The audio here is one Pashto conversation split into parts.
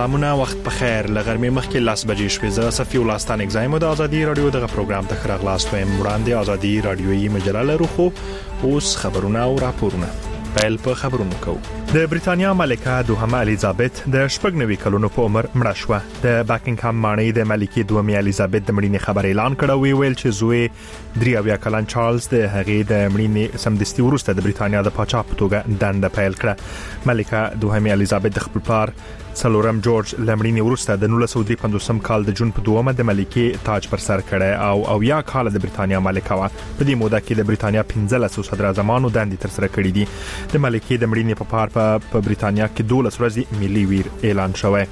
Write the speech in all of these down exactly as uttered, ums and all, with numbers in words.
سلامونه وخت په خیر لغرمې مخکې لاس بجې شوې زه صفي ولستان اگزایم د ازادي رادیو دغه پروګرام ته خراغلاست وایم وړاندې ازادي رادیویي مجله لرو خو اوس خبرونه او راپورونه پیل په خبرونو کوو. د بریتانیا ملکه دوهمه الیزابت د شپږ نوي کلونو په عمر مړه شوه. د باکینګهام ماڼۍ د ملکې دوهمه الیزابت د مړینې خبر اعلان کړ او ویل چې زوی درې اویا کلن چارلز د هغې د مړینې سمدستي وروسته د بریتانیا د پاچا په توګه دنده پیل کړه. ملکه دوهمه الیزابت د خپل پلار څلورم جورج لمړینې وروسته د نولس سوه درې پنځوسم کال د جون په دومه د ملکې تاج پر سر کړی او او یا کال د بریتانیا ملکه وه. په دې موده کې د بریتانیا پنځلس صدر اعظمانو دندې تر سره کړې دي. د ملکې د مړینې په پار په بریتانیا کې دولس ورځې ملي ویر اعلان شوی.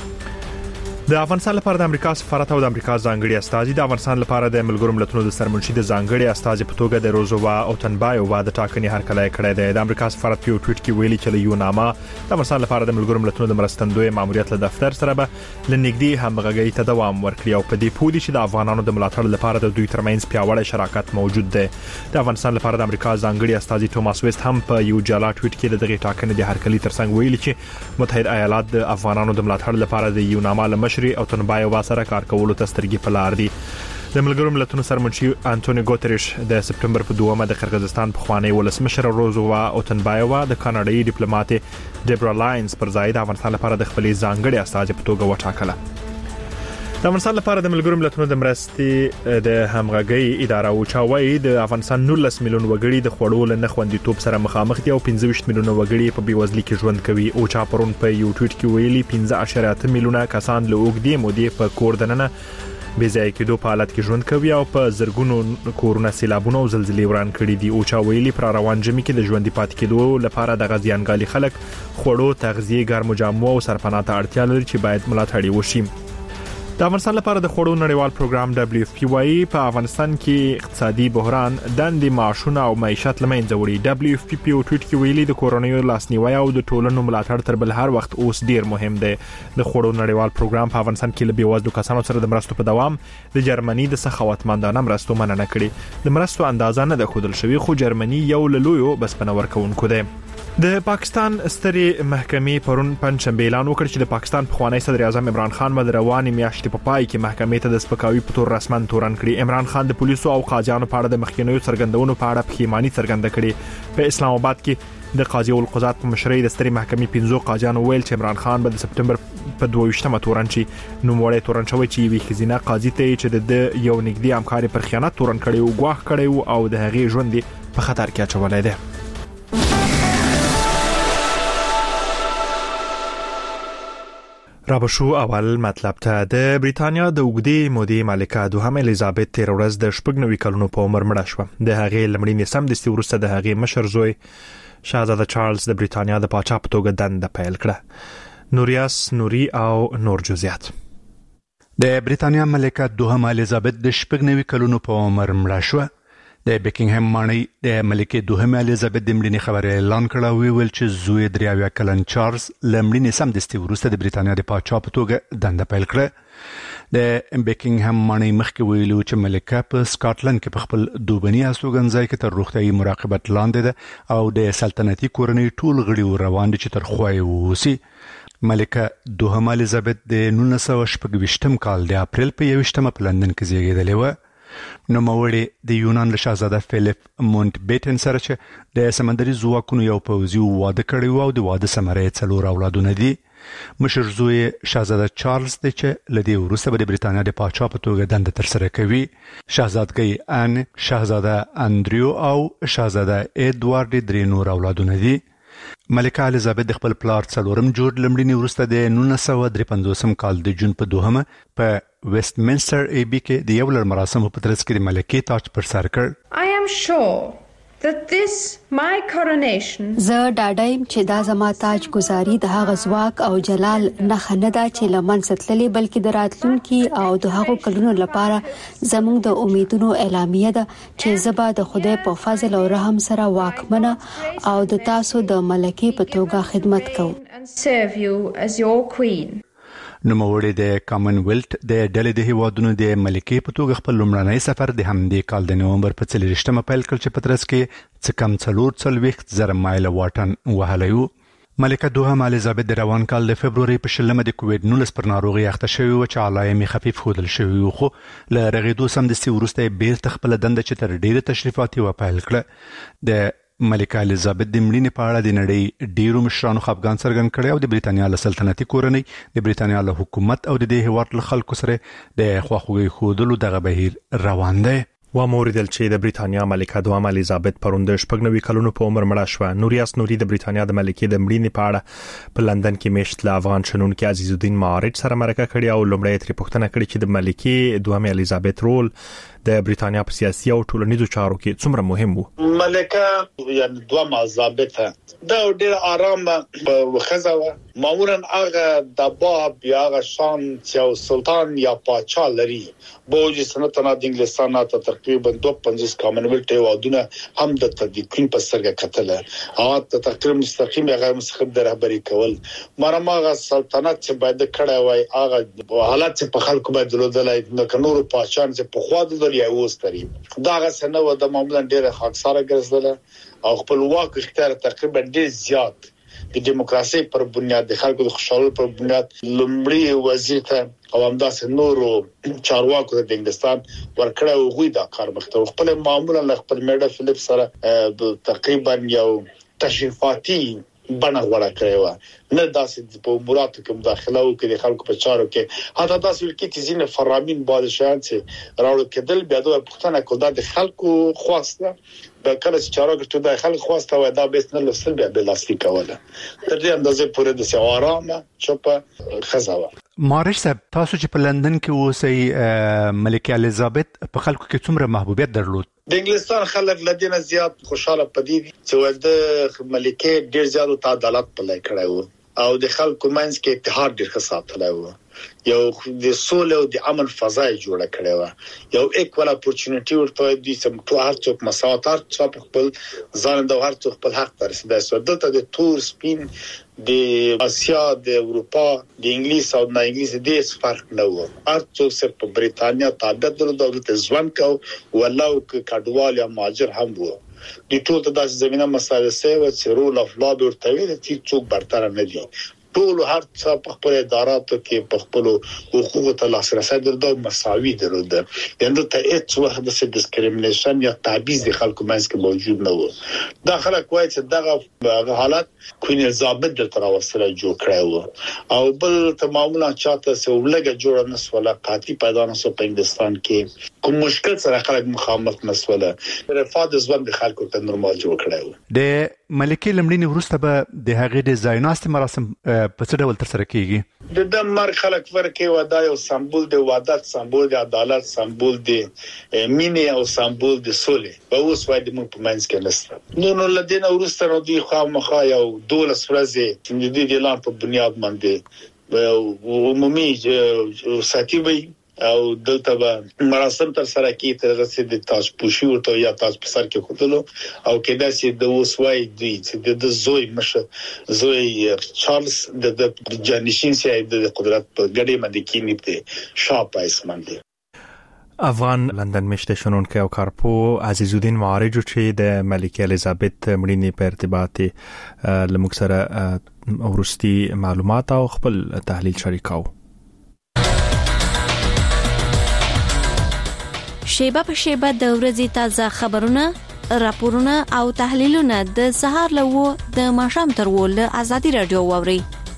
د افغانستان لپاره د امریکا سفارت او د امریکا ځانګړي استازي د افغانستان لپاره د ملګرو ملتونو د سرمنشي د ځانګړي استازي په توګه د روزوا او تنبایووا د ټاکنې هرکلی کړی دی. د امریکا سفارت په ټویټ کې ویلي چې له یو نامه د افغانستان لپاره د ملګرو ملتونو د مرستندوی ماموریت له دفتر سره به لنګدي همغږي ته دوام ورکړي او په دې پودي چې د افغانانو د ملاتړ لپاره د دوی ترمنځ پیاوړی شراکت موجود دی. د افغانستان لپاره د امریکا ځانګړي استازي توماس ویست هم په یو جلا ټویټ کې د دغه ټاکنې د هرکلی ترڅنګ ویلي چې متحده ایالات د افغانانو د ملاتړ لپاره د یو نامه لمشري او تنبایووا سره کار کولو ته سترګې په لار دي. د ملګرو ملتونو سرمنشي انټونی ګوتریش د سپټمبر په دومه د قرغیزستان په خوانی ولسمشر روزوا او تنبایووا د کاناډایي ډیپلوماټ ډیبرا لاینز پر ځای د افغانستان لپاره د خپلې ځانګړي استازي په توګه وټاکله. د افغانستان لپاره د ملګرو ملتونو د مرستې د همغږي اداره او چاوي د افغانستان نولس میلیون وګړي د خوړو له نخوندیتوب سره مخامخ دي او پنځه ویشت میلیون وګړي په بیوزلي کې ژوند کوي. او چا پرون په یو ټویټ کې ویلي پنځه اعشاریه اته میلیونه کسان له اوږدې مودې په کور دننه بې ځای کېدو په حالت کې ژوند کوي او په زرګونو کورونه سیلابونه او زلزلې وران کړي دي. او چا ویلي پر روان جمعې کې د ژوندۍ پاتې کېدو لپاره د غزيانګالي خلک خوړو تغذیه ګرمو جامو او سرپناه ته اړتیا لري چې باید ملاتړ وشي. د افغانستان لپاره د خوړو نړیوال پروګرام دبليو اف پی وايي په افغانستان کې اقتصادي بحران دندې معاشونه او معیشت لمنځه وړي. دبليو اف پی په ټویټ کې ویلي د کورونیو لاسنیوي او د ټولنو ملاتړ تر بل هر وخت اوس ډیر مهم دی. د خوړو نړیوال پروګرام په افغانستان کې له بیوزلو کسانو سره د مرستو په دوام د جرمني د سخاوتمندانه مرستو مننه کړې. د مرستو اندازه نه ده ښودل شوې خو جرمني یو له لویو بسپنه ورکوونکو دی. د پاکستان سترې محکمې پرون پنځشنبه اعلان وکړ چې د پاکستان پخوانی صدر اعظم عمران خان مد روانې میاشتې په پای کې محکمې ته د سپکاوي په تور رسمن تورن کړی. عمران خان د پولیسو او قاضیانو په اړه د مخکینیو څرګندونو په اړه پښیماني څرګنده کړې. په اسلام آباد کې د قاضي القضات په مشرۍ د سترې محکمې پنځو قاضیانو ویل چې عمران خان به د سپټمبر په دوه ویشتمه تورن شي. نو وړي تورن شوی چې وی خزینه قاضي ته چې د یو نګدي همکاري پر خیانت تورن کړي او ګواښ کړي او د هغې ژوند په خطر کې اچولای دی. رابشو اول مطلب ته د بریتانیا د اوږدې مودې ملکه دوهمه الیزابت تیر ورځ د شپږ نوي کلونو په عمر مړه شوه. د هغې لمړینې سمدستي وروسته د هغې مشر زوی شاهزاده چارلز د بریتانیا د پاچا په توګه دنده پیل کړه. نوریاس نوري او نور جزئیات. د بریتانیا ملکه دوهمه الیزابت د شپږ نوي کلونو په عمر مړه شوه. د بیکینګهام ماڼۍ د ملکې دوهمه الیزابت د مړینې خبر اعلان کړ او ویل چې زوی درې اویا کلن چارلز لمړینې سمدستي وروسته د بریتانیا د پاچا په توګه دنده پیل کړه. د بیکینګهام ماڼۍ مخکې ویلو چې ملکه په سکاټلند کې په خپل دوبني استوګنځای کې تر روغتیايي مراقبت لاندې ده او د سلطنتي کورنۍ ټول غړي روان دي چې تر خوای ووسی. ملکه دوهمه الیزابت د نولس سوه شپږ ویشتم کال د اپریل په یویشتمه په لندن کې زیږیدلې وه. نوموړی د یونان له شاهزاده فیلیپ مونټ بیټن سره چې د سمندري ځواکونو یو پوځي واده کړی و او د واده ثمره یې څلور اولادونه دي. مشر زوی شاهزاده چارلز دی چې له دې وروسته به د بریتانیا د پاچا په توګه دنده ترسره کوي. شاهزادګۍ ان، شاهزاده اندریو او شاهزاده ایدوارډ درې نور اولادونه دي. ملکه الیزابت د خپل پلار څلورم جورج لمړینې وروسته د نولس سوه درې پنځوسم کال د جون په دوهمه په ویسټمنسټر ایبی کې د یو لړ مراسمو په ترڅ کې د ملکې تاج پر سر کړ. I am sure that this my coronation زه ډاډه یم چې دا زما تاج گذاری د هغه ځواک او جلال نه خنه ده چې لمن ستللی بلکې د راتلونکي او د هغو کلونو لپاره زموږ د امیدونو اعلامیه ده چې زه به د خدای په فضل او رحم سره واکمنه او د تاسو د ملکې په توګه خدمت کوم and serve you as your queen. نوموړی د کامن ویلت د ډلې د هیوادونو د ملکې په توګه خپل لومړنی سفر د همدې کال د نومبر په څلوېښتمه پیل کړ چې په ترڅ کې څه کم څلور څلوېښت زره مایله واټن وهلی و. ملکه دوهم الیزابت د روان کال د فبروري په شلمه د کووید نولس پر ناروغي اخته شوې و چې علایمې خفیف ښودل شوي وو، خو له رغېدو سمدستي وروسته یې بیرته خپله دنده چې تر ډېره تشریفاتي وه پیل کړه. د ملکه الیزابت د مړینې په اړه د نړۍ ډېرو مشرانو خفګان څرګند کړی او د بریتانیا له سلطنتي کورنۍ، د بریتانیا له حکومت او د دې هېواد له خلکو سره د خواخوږۍ ښودلو دغه بهیر روان دی. و موریدل چې د بریتانیا ملکه دوهم الیزابت پرون د شپږ نوي کلونو په عمر مړه شوه. نوریاس نوري د بریتانیا د ملکې د مړینې په اړه په لندن کې میشت له افغان شنونکي عزیز الدین معارج سره مرکه کړې او لومړی ترې پوښتنه کړې چې د ملکې دوهم الیزابت رول د بریتانیا په سیاسي او ټولنیزو چارو کې څومره مهم وو. ملکه یعنی دوهم الیزابت دا ډېر آرام خزه معمولا هغه د باب یا هغه شان چې سلطان یا پاچا لري بوجي سنتنا د انګلستان ته تقریبا دوه پنځوس کامنولټ هیوادونه هم د تدقیق په سترګه کتل او د تقریر مستقیم یا غیر مستقیم د رهبری کول مرماغه سلطنت چې باید کړه وای هغه حالت چې په خلکو باید درلودلای نو کنور پاچان چې په خوا د لري اوستري داغه سنه و د معمولا ډېر خاصاره ګرځله او خپل واک اختیار تقریبا ډېر زیات د دیموکراسي پر بنیاد د خلکو د خوشحالۍ پر بنیاد لومړی وزیر ته او همداسې نورو چارواکو د انګلستان ورکړه او غوي دا کار مخته خپل معمولا خپل میډا فلیپ سره تقریبا یو تشریفاتي بڼه غوړه کړې و نه داسې په اموراتو کې مداخله وکړي د خلکو په چارو کې حتی داسې ولکې چې ځینې فرامین بادشاهان چې راوړل کېدل بیا د پښتنه کول د خلکو خواسته د کله چې چارواکي د خلکو خواسته و دا بیس نه لسل بیا د لاستي کوله تر دې اندازې پورې د سي آرامه چوپه خزاوه. مارش صاحب تاسو چې په لندن کې اوسئ ملکه الیزابت په خلکو کې څومره محبوبیت درلود؟ د انګلستان خلک لدینه زیات خوشاله پدې چې د ملکه ډیر زیات عدالت په لای کړی وو او د خلکو منځ کې اتحاد ډیر ښه ساتلی وو، یو د سولې او د امن فضا جوړه کړې و، یو ایکوال اپورچونټی ورته دی چې ټول هر څوک مساوات هر څوک خپل ځان د هر څوک خپل حق ته رسیدای سو. دلته د تور سپین د اسیا د اروپا د انګلیس او نه انګلیس د هیڅ فرق نه و، هر څوک چې په بریتانیا تابع درلود د ځوان کو ولو کډوال یا مهاجر هم وو د ټول د داسې زمينه مسایل سره چې رول اف لا ورته ویل چې څوک برتر نه دي ټول هر څه په خپل اداراتو کې په خپل حقوقو ته لاسرسي درلود مساوي درلود یعنی ته هیڅ وخت د ډیسکریمینیشن یا تعویض د خلکو منځ کې موجود نه و. دا خلک وایي چې دغه حالت کوین الیزابت د تر وسره جوړ کړی و او بل ته معمولا چاته سولګه جوړه نسوله قاطی پیدا نسو په انګلستان کې کوم مشکل سره خلک مخامخ نسوله رفاه د ژوند د خلکو ته نورمال جوړ کړی و. د ملکه لمړینی وروسته به د هغې د ځایناست مراسم په څه ډول تر سره کیږي؟ د د مرګ خلک ورکه ودا یو سمبول د وحدت، سمبول د عدالت، سمبول د مینې او سمبول د سولې په اوس وای د موږ په منځ کې نشته. نو نو لدینه ورسته نو دی خامخا یو دولس ورځې چې د دې اعلان په بنیاد باندې عمومي ساتي وي او دلته به مراسم تر سره کی تر رسید د تاج پوشي ورته یا تاج په سر کې خودلو او کدا چې د وسوي دی چې د زوی مشه زوی چارلز د جانشین سي د قدرت په ګډي باندې کینی په شاپ اسمان دی. افغان لندن میشته شنونکي او کارپو عزیز الدین معارج چې د ملکه الیزابت مړینې په ارتباط لمک سره ورستي معلومات او خپل تحلیل شریکاو. شیبه په شیبه د ورځې تازه خبرونه، راپورونه او تحلیلونه د سهار لوو د ماښام تر وول ازادي رادیو ووري.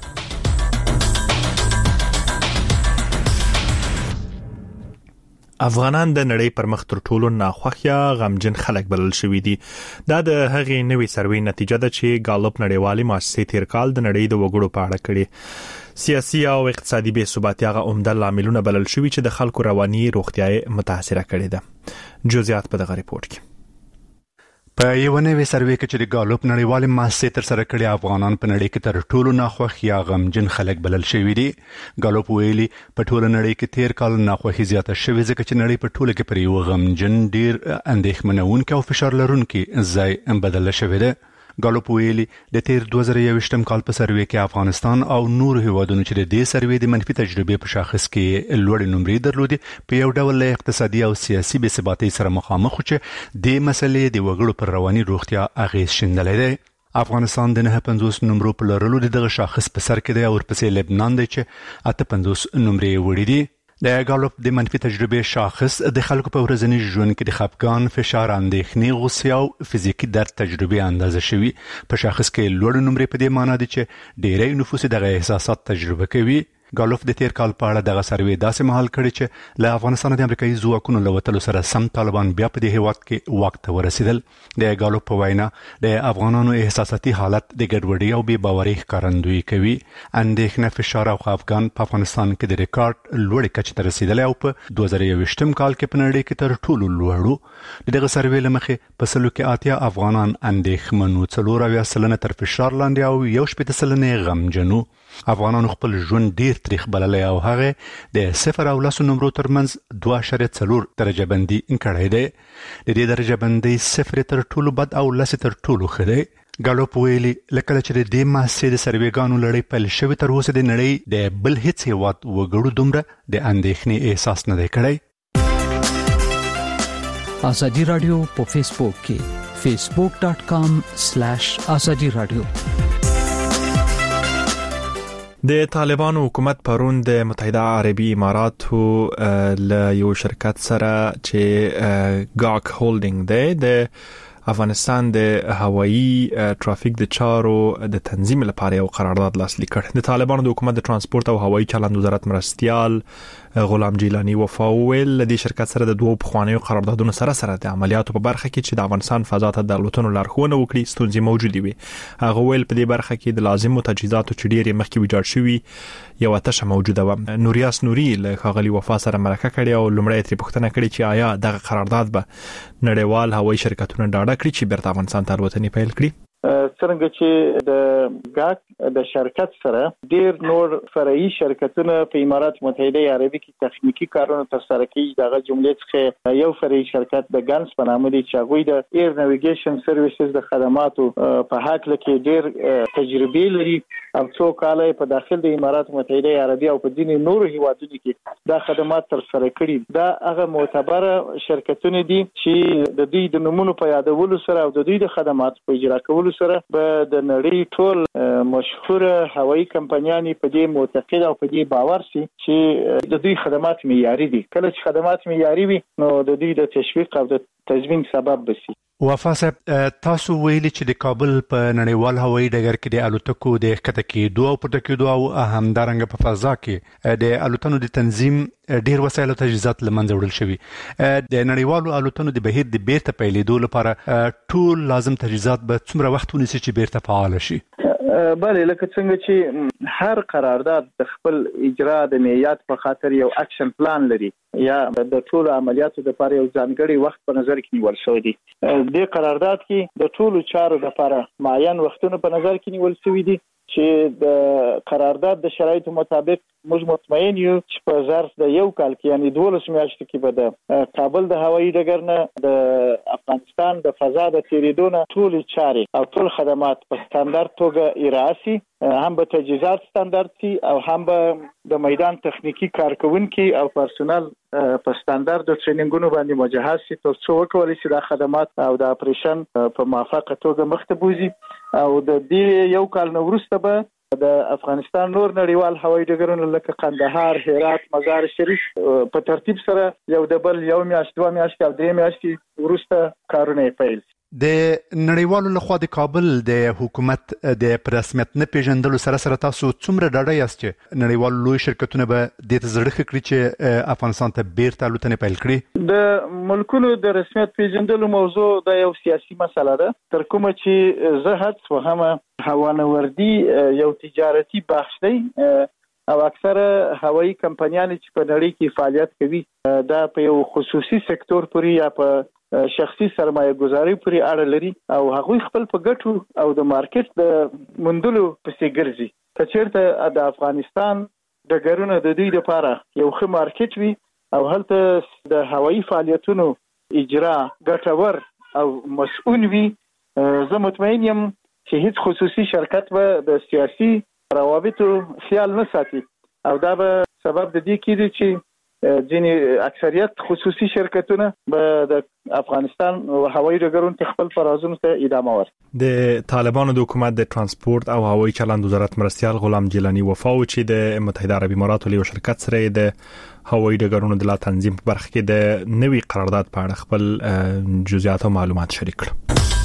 افغانان د نړۍ پر مخ تر ټولو ناخوښه غمجن خلک بلل شوي دي. دا د هغې نوې سروې نتیجه ده چې ګالوپ نړیوالې مؤسسې تیر کال د نړۍ د وګړو په اړه کړې. سیاسي او اقتصادي بې ثباتي هغه عمده لاملونه بلل شوي چې د خلکو رواني روغتیا متاثره کړې ده. جزئیات په دغه ریپورت کې. په یو نوې سروې کې چې د ګالوپ نړیوالې مؤسسې تر سره کړې افغانان په نړۍ کې تر ټولو ناخوښ یا غمجن خلک بلل شوي دي. ګالوپ ویلي په ټوله نړۍ کې تیر کال ناخوښي زیاته شوې ځکه چې نړۍ په ټوله کې پر یو غمجن ډیر اندېښمنونکی او فشار لرونکی ځای بدل شوی دی. ګالوپ ویلي د تیر دوه زره یوویشتم کال په سروې کې افغانستان او نورو هیوادونو چې د دې سروې د منفي تجربې په شاخص کې لوړې نمرې درلودې په یو ډول له اقتصادي او سیاسي بې ثباتۍ سره مخامخ چې د مسلې د وګړو پر رواني روغتیا اغیز شیندلی دی. افغانستان د نه پنځوس نمبرو په لرلو د دغه شاخص په سر کې دی او ورپسې لبنان دی چې اته پنځوس نمرې وړي دي. د ګالوپ د منفي تجربې شاخص د خلکو په ورځني ژوند کې د خپګان، فشار، اندېښنې، غوسې او فزیکي درد تجربې اندازه شوي. په شاخص کې لوړ نمرې په دې معنی دي چې ډېری نفوس دغه احساسات تجربه کوي. ګالوف د تیر کال په اړه دغه سروې داسې مهال کړی چې له افغانستان د امریکایي ځواکونو له وتلو سره سم طالبان بیا په دې هیواد کې واک ته ورسېدل. د ګالوپ په وینا د افغانانو احساساتي حالت د ګډوډۍ او بې باورۍ ښکارندویي کوي. اندېښنه، فشار او خفګان په افغانستان کې د ریکارډ لوړې کچې ته رسېدلی او په دوه زره یوویشتم کال کې په نړۍ کې تر ټولو لوړ و. د دغه سروې له مخې په سلو کې اتیا افغانان اندېښمن وو، څلور اویا سلنه تر فشار لاندې او یو شپېته سلنه غمجن وو. افغانانو خپل ژوند ډیر تاریخ بللی او هغه د صفر او لسو نمرو ترمنځ دوه اعشاریه څلور درجه بندي کړی دی. د دې درجه بندي صفر تر ټولو بد او لس تر ټولو ښه دی. ګالوپ ویلي لکه چې د دې محصې د سروېګانو لړۍ پیل شوې تر اوسه د نړۍ د بل هیڅ هیواد وګړو دومره د اندېښنې احساس نه دی کړی. ازادي رادیو په فیسبوک کې فیسبوک ډاٹ کام سلیش ازادي رادیو. د طالبانو حکومت پرون د متحده عربي اماراتو له یو شرکت سره چې ګاک هولډینګ دی د افغانستان د هوایی ترافیک د چارو د تنظیم لپاره یو قرارداد لاسلیک کړ. د طالبانو د حکومت د ترانسپورت او هوایی چلند وزارت مرستيال غلام جیلانی وفاویل د شرکت سره د دوه پخوانیو قراردادونو سره سره د عملیاتو په برخه کې چې د افغانستان فضا ته د الوتنو لارښوونه وکړي ستونزې موجودې وي. هغه ویل په دې برخه کې د لازمو تجهیزاتو چې ډېرې مخکې ویجاړ شوي یو تشه موجوده و. نوریاس نوري له ښاغلي وفا سره مرکه کړې او لومړی ترې پوښتنه کړې چې آیا دغه قرارداد به نړیوال هوایي شرکتونه ډاډه کړي چې بیرته افغانستان ته الوتنې پیل کړي؟ څنګه چې د ګاک د شرکت سره ډیر نور فرعي شرکتونه په امارات متحده عربي کې تخنیکی کارونه ترسره کوي. دغه جملې څخه یو فرعي شرکت د ګانس په نامه دی چې هغوی د ایر نیویګیشن سرویسز د خدماتو په هکله کې ډیر تجربه لري او څو کال په داخل د امارات متحده عربي او په ځینې نورو هیوادونو کې دا خدمات ترسره کړي. دا هغه معتبره شرکتونه دي چې د دوی د نمونو په یادولو سره او د دوی د خدماتو په اجرا کولو سره به د نړۍ ټول مشهور هوایي کمپنیانې په دې معتقد او په دې باور سي چې د دوی خدمات معیاري دي. کله چې خدمات معیاري وي نو د دوی د تشویق او د تضمین سبب بشي. وفا صاحب تاسو ویلي چې د کابل په نړیوال هوایي ډګر کې د الوتکو د ښکته کېدو او پورته کېدو او همدارنګه په فضا کې د الوتنو د تنظیم ډیر وسایل او تجهیزات له منځه وړل شوي. د نړیوالو الوتنو د بهیر د بیرته پیلېدو لپاره ټول لازم تجهیزات به څومره وخت ونیسي چې بیرته فعال شي؟ بله لکه څنګه چې هر قرارداد د خپل اجرا د معیار په خاطر یو اکشن پلان لري یا د ټول عملیاتو لپاره یو ځانګړي وخت په نظر کې نیول شوی دی. د قرارداد کې د ټولو چارو لپاره معین وختونه په نظر کې نیول شوی دي چې د قرارداد د شرایطو مطابق موږ مطمئن یو چې په ظرف د یو کال کې یعنی دولس میاشتو کې به د کابل د هوایي ډګر نه د افغانستان د فضا د تیریدو نه ټول چارې او ټول خدمات په ستاندارد توګه اجرا شي، هم به تجهیزات ستاندارد شي او هم به د میدان تخنیکی کارکونکي او پرسونل په ستاندارد ټریننګونو باندې مجهز شي تر څو وکولای شي د خدمات او د اپریشن په موافقه توګه مخته بوزي. او د دې یو کال نو وروسته به د افغانستان نور نړیوال هوایي ډګرونه لکه قندهار، هرات، مزار شریف په ترتیب سره یو د بل یو میاشت، دوه میاشتې او درې میاشتې وروسته کارونه پیل شي. د نړیوالو لخوا د کابل د حکومت د رسمیت نه پیژندلو سره سره تاسو څومره ډاډه یاست چې نړیوالو لوی شرکتونه به د تزړه کړی چې افغانستان ته بیرته الوتنې پیل کړي؟ د ملکونو د رسمیت پیژندلو موضوع د یو سیاسي مسله ده، تر کومه چې زه حدس وهم هوانوردي یو تجارتي بحث دی او اکثره هوایي کمپنیانې چې په نړۍ کې فعالیت کوي دا په یو خصوصي سکتور پورې یا په شخصي سرمایه گذاري پورې اړه لري او هغوی خپل په ګټو او د مارکیټ د موندلو پسې ګرځي. که چېرته د افغانستان ډګرونه د دوی لپاره یو ښه مارکیټ وي او هلته د هوایي فعالیتونو اجرا ګټور او مسؤل وي، زه مطمئن یم چې هیڅ خصوصي شرکت به د سیاسي روابطو خیال نه ساتي او دا به سبب د دې کېږي چې ځینې اکثریت خصوصي شرکتونه به د افغانستان هوایي ډګرونو ته خپل پروازونو ته ادامه ورکړي. د طالبانو د حکومت د ترانسپورت او هوایي چلند وزارت مرستيال غلام جیلانی وفاو چې د متحده عربي اماراتو له یو شرکت سره د هوایي ډګرونو د لا تنظیم په برخه کې د نوي قرارداد په اړه خپل جزئیات او معلومات شریک کړل.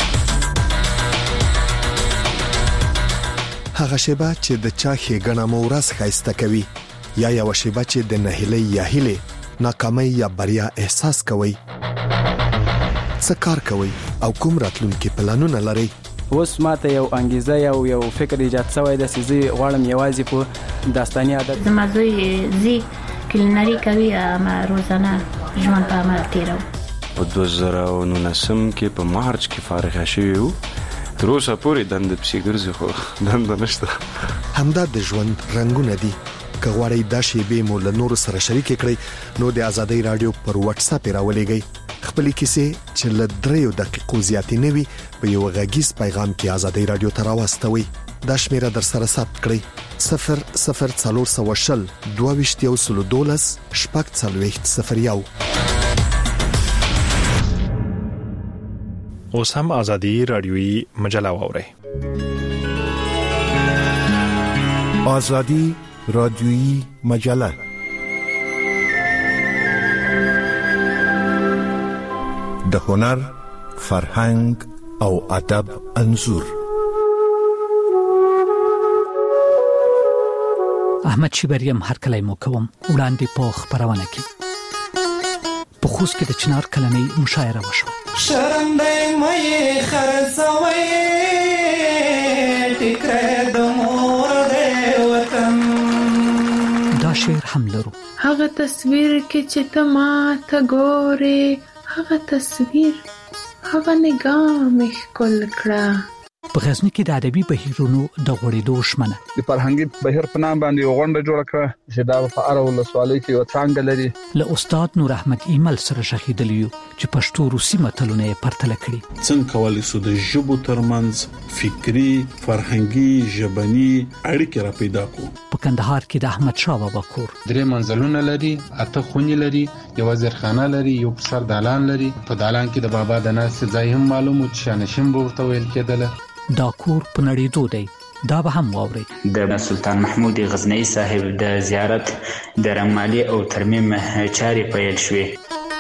هغه شیبه چې د چا ښېګڼه مو ورځ ښایسته کوي یا یو شیبه چې د نهیلۍ یا هیلې ناکامۍ یا بریا احساس کوي. څه کار کوي او کوم راتلونکي پلانونه لري؟ اوس ماته یو انګیزه یو یو فکر ایجاد شوی د سيزي غواړم یوازې په داستاني عادت د مزوي زی کلینری کوي ما روزانه ژوند په عمل تیرو. په دوه زره او نولسم کې په مارچ کې فارغ شوی وو. تر اوسه پورې دند پسې ګرځي خو دند نشته. همدا د ژوند رنگونه دي. که غواړئ دا شیبې مو له نورو سره شریک کړئ نو د آزادۍ رادیو پر واتس اپ راولېږئ. خپل کیسې چې له دریو دقیقو زیاتې نه وي په یو غږیز پیغام کې آزادۍ رادیو ته راوستوئ. دا شمیره در سره ثبت کړئ صفر صفر څلور سوه شل دوه ویشت یو سلو دولس شپږ څلوېښت صفر یو. اوس هم آزادۍ رادیویي مجله واورئ. آزادی رادیویی مجله د هنر، فرهنګ او ادب انځور. احمد شیبریم هر کله مو کوم وړاندې په خبرونه کې په خوست کې د چنار کلنۍ مشاعره وشوه. شرم دې مې خرڅوي ټیکره د مور دې وطن. دا شعر هم لرو. هغه تصویر کې چې ته ما ته ګورې هغه تصویر هغه نگاه مې ښکل کړه. په غزني کې د ادبي بهیرونو د غوړېدو شمنه د فرهنګي بهیر په نام باندې یو غونډه جوړه کړه چې دا په اړه ولسوالۍ کې یو څنګه لري. له استاد نور احمد ایمل سره شهیدلی یو چې پښتو روسي متلونه یې پرتله کړي. څنګه کولای شو د ژبو ترمنځ فکری فرهنګي ژبني اړیکې را پیدا کړو. په کندهار کې د احمد شاه بابا کور درې منزلونه لري، اته خونې لري، یو وزیرخانه لري، یو سر دالان لري. په دالان کې د بابا د ناس ځای هم معلومو چې شانشین ورته ویل کېدله. دا کور په نړېدو دی. دا به هم واوري. د سلطان محمود غزنوي صاحب د زیارت د رنگمالي او ترمیم چارې پیل شوې.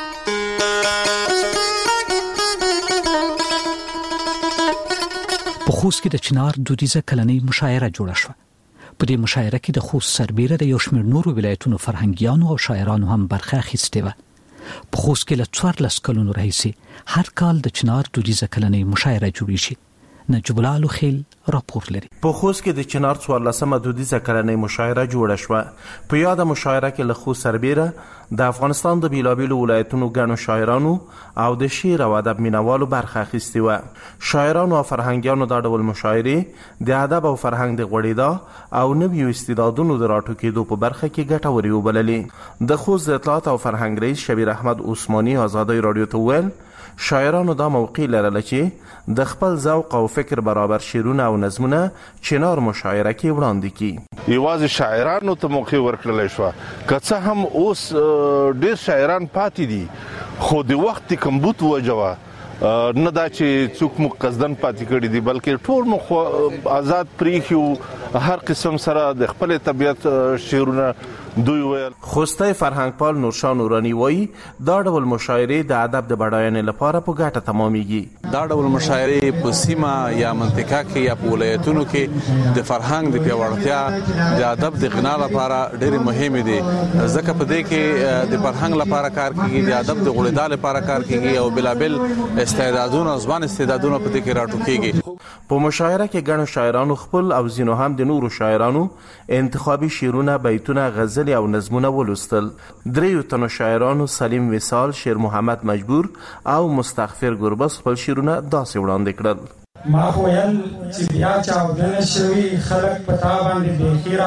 په خوست کې د چنار دودیزه کلنۍ مشاعره جوړه شوه. په دې مشاعره کې د خوست سربېره د یو شمېر نورو ولایتونو فرهنګیانو او شاعرانو هم برخه اخیستې وه. په خوست کې له څوارلس کلونو راهیسې هر کال د چنار دودیزه کلنۍ مشاعره جوړیږي. نجیب الله لوخیل راپور لري. په خوست کې د چنار څوارلسمه دودیزه کلنۍ مشاعره جوړه شوه. په یاده مشاعره کې له خوست سربېره د افغانستان د بیلابیلو ولایتونو ګڼو شاعرانو او د شعر او ادب مینوالو برخه اخیستې وه. شاعرانو او فرهنګیانو دا ډول مشاعرې د ادب او فرهنګ د غوړېدا او نویو استعدادونو د راټوکېدو په برخه کې ګټورې وبللې. د خوست د اطلاعات او فرهنګ رئیس شبیر احمد عثماني آزادۍ رادیو ته وویل شاعرانو دا موقع لرله چې د خپل ذوق او فکر برابر شعرونه او نظمونه چنار مشاعره کې وړاندې کړي. یوازې شاعرانو ته موقع ورکړل شو که څه هم اوس ډېر شاعران پاتې دي خو د وخت کمبود وجوه نه دا چې څوک مو قصدن پاتې کړي دي بلکې ټول مو آزاد پریښو هر قسم سره د خپل طبیعت شعرونه دوی ویل. خوستی فرهنګپال نورشاه نورانی وایي دا ډول مشاعرې د ادب د بډاینې لپاره په ګټه تمامېږي. دا ډول مشاعرې په سیمه یا منطقه کې یا په ولایتونو کې د فرهنګ د پیاوړتیا د ادب د غنا لپاره ډېرې مهمې دي ځکه په دې کې د فرهنګ لپاره کار کیږي، د ادب د غوړېدا لپاره کار کیږي او بلابل استعدادونه ځوان استعدادونه په دې کې راټوکېږي. په مشاعره کې ګڼو شاعرانو خپل او ځینو هم د نورو شاعرانو انتخابي شعرونه، بیتونه، غزل او نظمونه ولوستل. دریو تنو شاعرانو سلیم وصال، شیر محمد مجبور او مستغفر ګربز خپل شعرونه داسې وړاندې کړل. ما خو ویل چې بیا چاودنه شوي خلک په تا باندې بیخي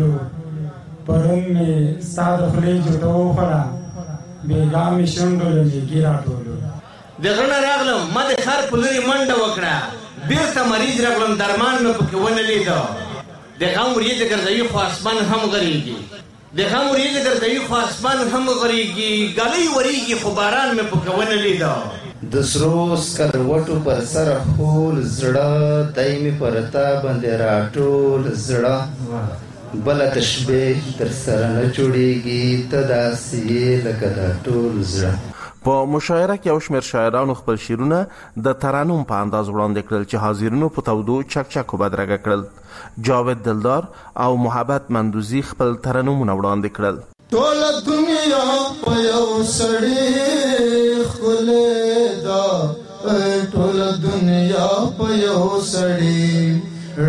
راټولو پرون مې ستا د خولې جوټه وخوړه بېګا مې شونډو له میږي راټولو. د غره راغلم ما د ښار په لورې منډه وکړه بیرته مریض راغلم درمان مې پکې ونه لیده د غم وریځې ګرځوي خو اسمان هم غریږي د هم وریږي درته یو خو اسمان هم غریږي ګلۍ وریږي خو باران مې پکې ونه لیده د سرو سکروټو پر سر خول زړه دایمي پر تا باندې راټول زړه بل تشبیه در سره نه جوړیږي ته داسې لکه دا ټول زړه. په مشاعره کې یو شمېر شاعرانو خپل شعرونه د ترنم په انداز وړاندې کړل چې حاضرینو په تودو چکچکو بدرګه کړل. جاوید دلدار او محبت مندوزی خپل ترنمونه وړاندې کړل. ټول دنیا په یو سړی خلې دا ټول دنیا په یو سړی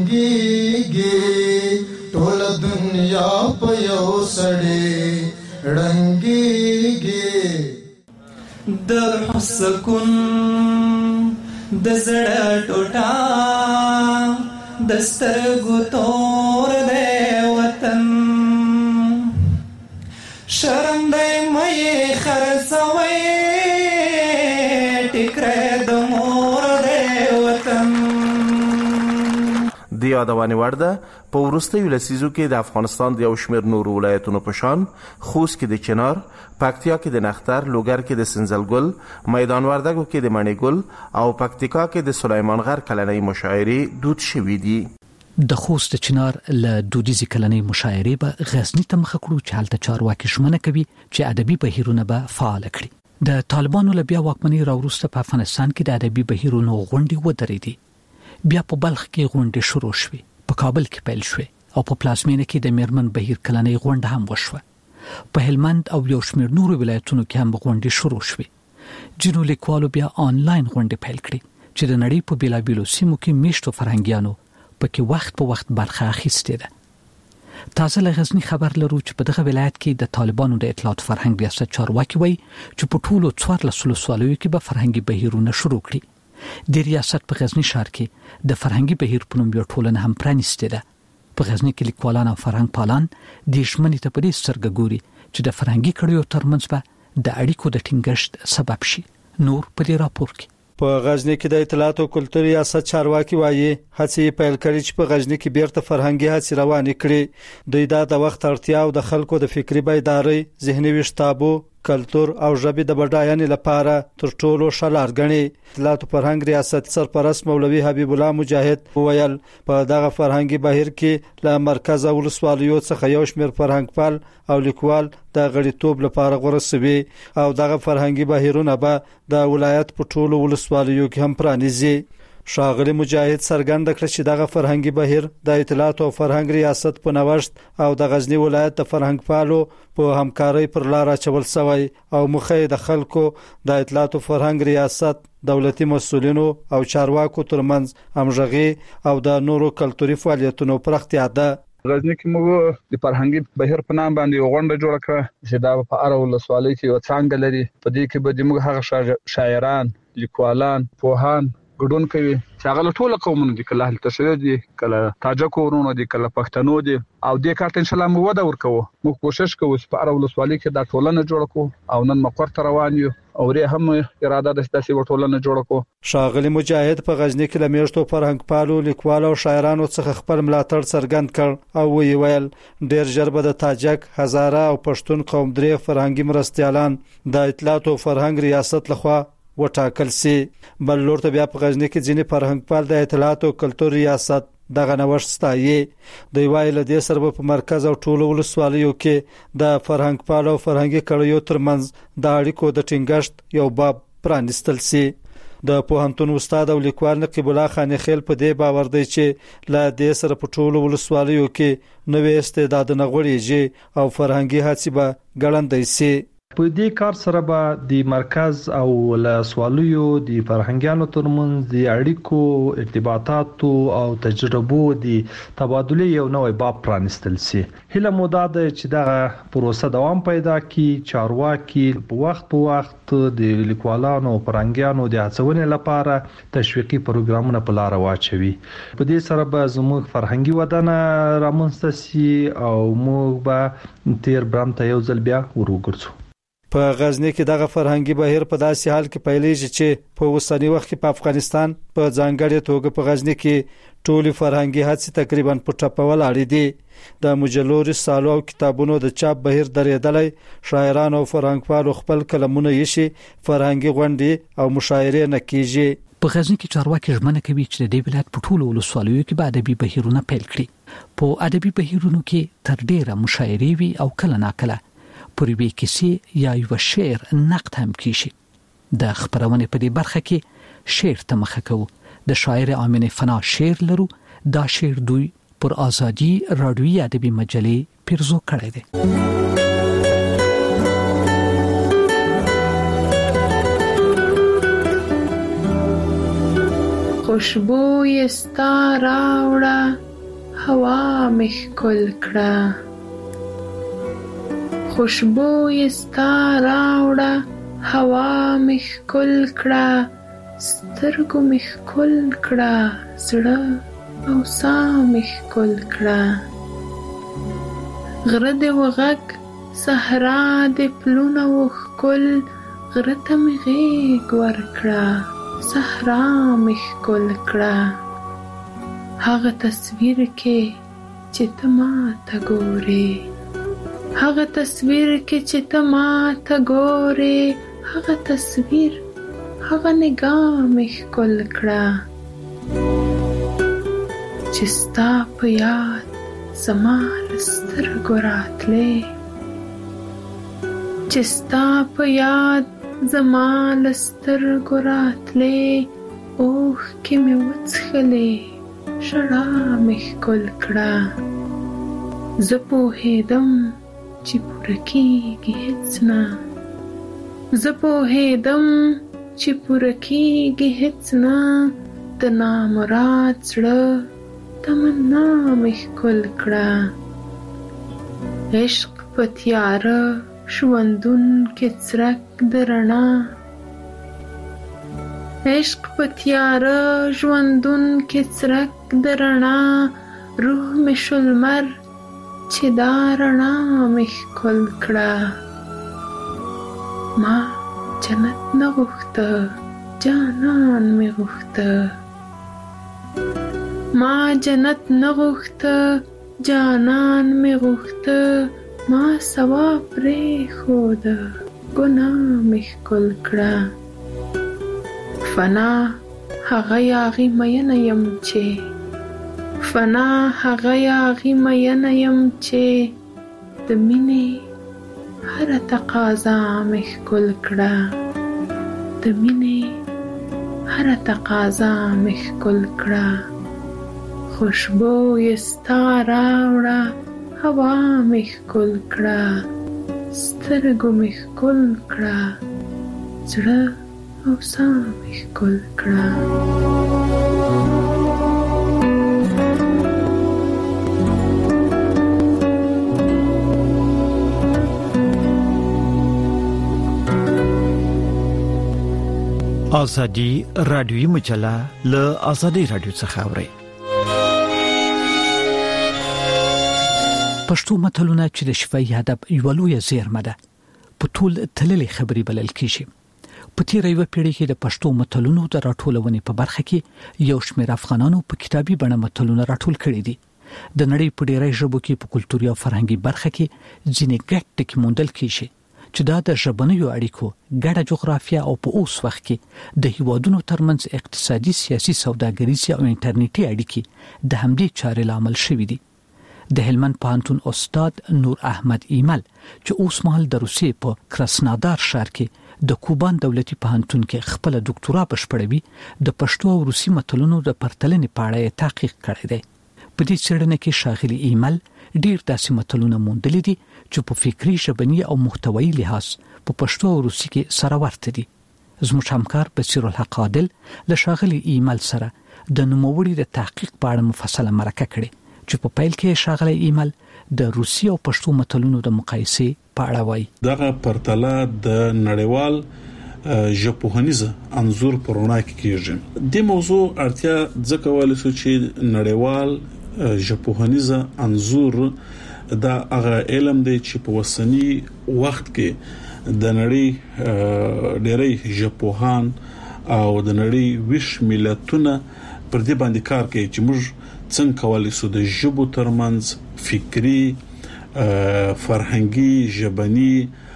رنگيږي ټول دنیا په یو سړی رنگيږي در حسکن د زړه ټوټا د سترګو تور دی وطن شرم دی مې خرڅوي ټیکره د مور دی وطن. د یادونې وړ ده په وروستیو لسیزو کې د افغانستان د یو شمېر نورو ولایتونو په شان خوست کې د چنار، پکتیا کې د نختر، لوګر کې د سنځلګل، میدان وردګو کې د مڼېګل او پکتیکا کې د سلیمان غر کلنۍ مشاعرې دود شوي دي. د خوست چنار له دودیزي کلنۍ مشاعرې به غزنی ته مخه کړو چې هلته چارواکي ژمنه کوي چې ادبي بهیرونه به فعال کړي. د طالبانو له بیا واکمنۍ راوروسته په افغانستان کې د ادبي بهیرونو غونډې ودرېدې. بیا په بلخ کې غونډې شروع شوې، په کابل کې پیل شوې او په پلازمینه کې د میرمن بهیر کلنۍ غونډه هم وشوه. په هلمند او یو شمېر نورو ولایتونو کې هم غونډې شروع شوې. ځینو لیکوالو بیا آنلاین غونډې پیل کړې چې د نړۍ په بیلابیلو سیمو کې میشتو فرهنګیانو پکې وخت په وخت برخه اخیستې ده. تازه له غزنی خبر لرو چې په دغه ولایت کې د طالبانو د اطلاعات فرهنګ ریاست چارواکي وایي چې په ټولو څوارلس ولسوالیو کې به فرهنګي بهیرونه شروع کړي. د ریاست په غزنی ښار کې د فرهنګي بهیر په نوم یو ټولنه هم پرانیستې ده. په غزنی کې لیکوالان او فرهنګ پالان د ژمنې ته په دې سترګه ګوري چې د فرهنګي کړیو ترمنځ به د اړیکو د ټینګښت سبب شي. نور په دې راپور کې په غزنی کې د اطلاعات او کلتور ریاست چارواکي وایي هڅې پیل کړي چې په غزنی کې بیرته فرهنګي هڅې روانې کړي. دوی دا د وخت اړتیا او د خلکو د فکری بیدارۍ، ذهني وشتابو، کلتور او ژبې د بډاینې لپاره تر ټولو ښه لار ګڼي. اطلاعات او فرهنګ ریاست سرپرست مولوي حبیب الله مجاهد وویل په دغه فرهنګي بهیر کې له مرکز او ولسوالیو څخه یو شمېر فرهنګپال او لیکوال د غړیتوب لپاره غوړه سوي او دغه فرهنګي بهیرونه به د ولایت په ټولو ولسوالیو کې هم پرانیزي. ښاغلي مجاهد څرګنده کړه چې دغه فرهنګي بهیر د اطلاعات او فرهنګ ریاست په نوښت او د غزنی ولایت د فرهنګپالو په همکارۍ پر لار اچول شوی او مخه د خلکو د اطلاعات او فرهنګ ریاست، دولتي مسؤلینو او چارواکو ترمنځ همغږي او د نورو کلتوري فعالیتونو پراختیا ده. غزنی کې موږ د فرهنګي بهیر په نام باندې یو غونډه جوړه کړه چې دا په اړه ولسوالۍ کې یو څانګه لري. په دې کې به موږ هغه شاعران، لیکوالان، پوهان ګډون کوي چې هغه ټول قومونه دي، کله اهل تشیع دي، کله تاجک ورونو دي، کله پښتنو دي او دې کارت ان شاء الله موږ ودا ورکو. موږ کوشش کوو چې په اړه ولسوالۍ کې دا ټولنه جوړ کړو او نن مقر ته روان یو او ری هم اراده ده چې دا ټولنه جوړ کړو. ښاغلي مجاهد په غزنی کې د میشتو فرهنګپالو، لیکوالو او شاعرانو څخه خپل ملاتړ څرګند کړ او وی ویل ډیر ژر به د تاجک، هزاره او پښتون قوم درې فرهنګي مرستيالان د اطلاعات او فرهنګ ریاست لخوا وټاکل سي. بل لور ته بیا په غزنی کې ځینې فرهنګپال د اطلاعات او کلتور ریاست دغه نوښت ستایي. دوی وایي له دې سره په مرکز او ټولو ولسوالیو کې د فرهنګپال او فرهنګي کړیو ترمنځ د اړیکو د ټینګښت یو باب پرانیستل سي. د پوهنتون استاد او لیکوال نقیب الله خان خیل په دې باور دی چې له دې سره په ټولو ولسوالیو کې نوې استعدادونه غوړېږي او فرهنګي هڅې به ګړندۍ سي. په دې کار سره به د مرکز او ولسوالیو د فرهنګیانو ترمنځ د اړیکو، ارتباطاتو او تجربو د تبادله یو نوې باب پرانیستل سي. هله مو دا ده چې دغه پروسه دوام پیدا کړي، چارواکي په وخت په وخت د لیکوالانو او فرهنګیانو د هڅونې لپاره تشویقي پروګرامونه په لار واچوي. په دې سره به زموږ فرهنګي ودانه رامنځته سي او موږ به تیر برم ته یو ځل بیا ورګرځو. په غزنی کې دغه فرهنګي بهیر په داسې حال کې پیلېږي چې په اوسنی وخت کې په افغانستان په ځانګړي توګه په غزنی کې ټولي فرهنګي هڅې تقریبا په ټپول اړې دي د مجلو رسالو او کتابونو د چاپ بهیر درېدلې شاعران او فرهنګپالو خپل کلمونه یې شي فرهنګي غونډې او مشاعرې نه کیږي په غزنی کې چارواکي ژمنه کوي چې د دې ولایت په ټولو ولسوالیو کې به ادبي بهیرونه پیل کړي په ادبي بهیرونو کې تر ډیره مشاعرې وي او کله ناکله پوری وی کیسې یا یو شعر نقد هم کیږي د خبرونه په دې برخه کې شعر ته مخه کوو د شاعر امین فنا شعر لرو دا شعر دوی پر ازادي رادیوي ادبي مجلې پیرزو کړی دی خوشبوی ستا راوړه هوا مخ کل کړه خوشبوی ستا راوړه هوا مخ کل کړه سترګو مخ کل کړه زړه او سا مخ کل کړه غره دې وغږ صحرا دې پلونه وښکل غره ته مې غېږ ورکړه صحرا مخ کل کړه هغه تصویر کې چې ته ما ته ګورې هغه تصویر کې چې ته ما ته ګورې هغه تصویر هغه نگاه مخ کل کړه چې ستا په یاد زما له سترګو راتلې چې ستا په یاد زما له سترګو راتلې اوښکې مې وڅښلې ژړا مې ښکل کړه زه پوهېدم چې پوره کېږي هېڅ نه زه پوهېدم چې پوره کېږي هېڅ نه د نامراد زړه تمنا مې ښکل کړه عشق په تیاره ژوندون کې څرک د رڼا عشق په تیاره ژوندون کې څرک د رڼا روح مې شو لمر چې دا رڼا مې ښکل کړه ما جنت نه غوښته جانان مې غوښته ما جنت نه غوښته جانان مې غوښته ما ثواب پرېښوده ګناه مې ښکل کړه فنا هغه یاغي مینه یم چې فنا هغه یاغي مینه یم چې د مینې هره تقاضا مې ښکل کړه د مینې هره تقاضا مې ښکل کړه خوشبوی ستا راوړه هوا مې ښکل کړه سترګو مې ښکل کړه زړه او سا مې ښکل کړه ازادي رادیوي مجله له ازادي رادیو څخه اوري پښتو متلونه چې د شفاهي ادب یو لوی زیرمه ده په ټول تللې خبري بلل کیږي په تیر یو پیړۍ کې د پښتو متلونو د راټولونې په برخه کې یو شمېر افغانانو په کتابي بڼه متلونه راټول کړي دي د نړۍ په ډېرې ژبو کې په کلتوري او فرهنګي برخه کې ځینې ګډ ټکي موندل کیږي چې دا د ژبنیو اړیکو ګډه جغرافیه او په اوس وخت کې د هیوادونو ترمنځ اقتصادي سیاسي سوداګریزي او انټرنیټي اړیکې د همدې چارې لامل شوې دي د هلمند پوهنتون استاد نور احمد ایمل چې اوس مهال د روسیې په کراسنادار ښار کې د کوبان دولتي پوهنتون کې خپل ډاکټورا بشپړوي د پښتو او روسي متلونو د پرتلنې په اړه تحقیق کړی دی په دې څېړنه کې ښاغلي ایمل ډیر داسې متلونه موندلي دي چې په فکری ژبني او محتوایي لحاظ په پښتو او روسي کې سره ورته دي زموږ همکار بصیر الحق عادل له ښاغلي ایمل سره د نوموړي د تحقیق په اړه مفصله مرکه کړې چې په پیل کې ښاغلي ایمل د روسي او پښتو متلونو د مقایسې په اړه وایي دغه پرتله د نړیوال ژبپوهنیزه انزور پرونه کې کېږي د موضوع اړتیا ځکه ولې چې نړیوال ژبپوهنیزه انزور دا هغه علم دی چې په وسنی وخت کې د نړۍ ډېری ژبپوهان او د نړۍ ویش ملتونه پر دې باندې کار کوي چې موږ څنګه کولای شو د ژبو ترمنځ فکری فرهنګي ژبني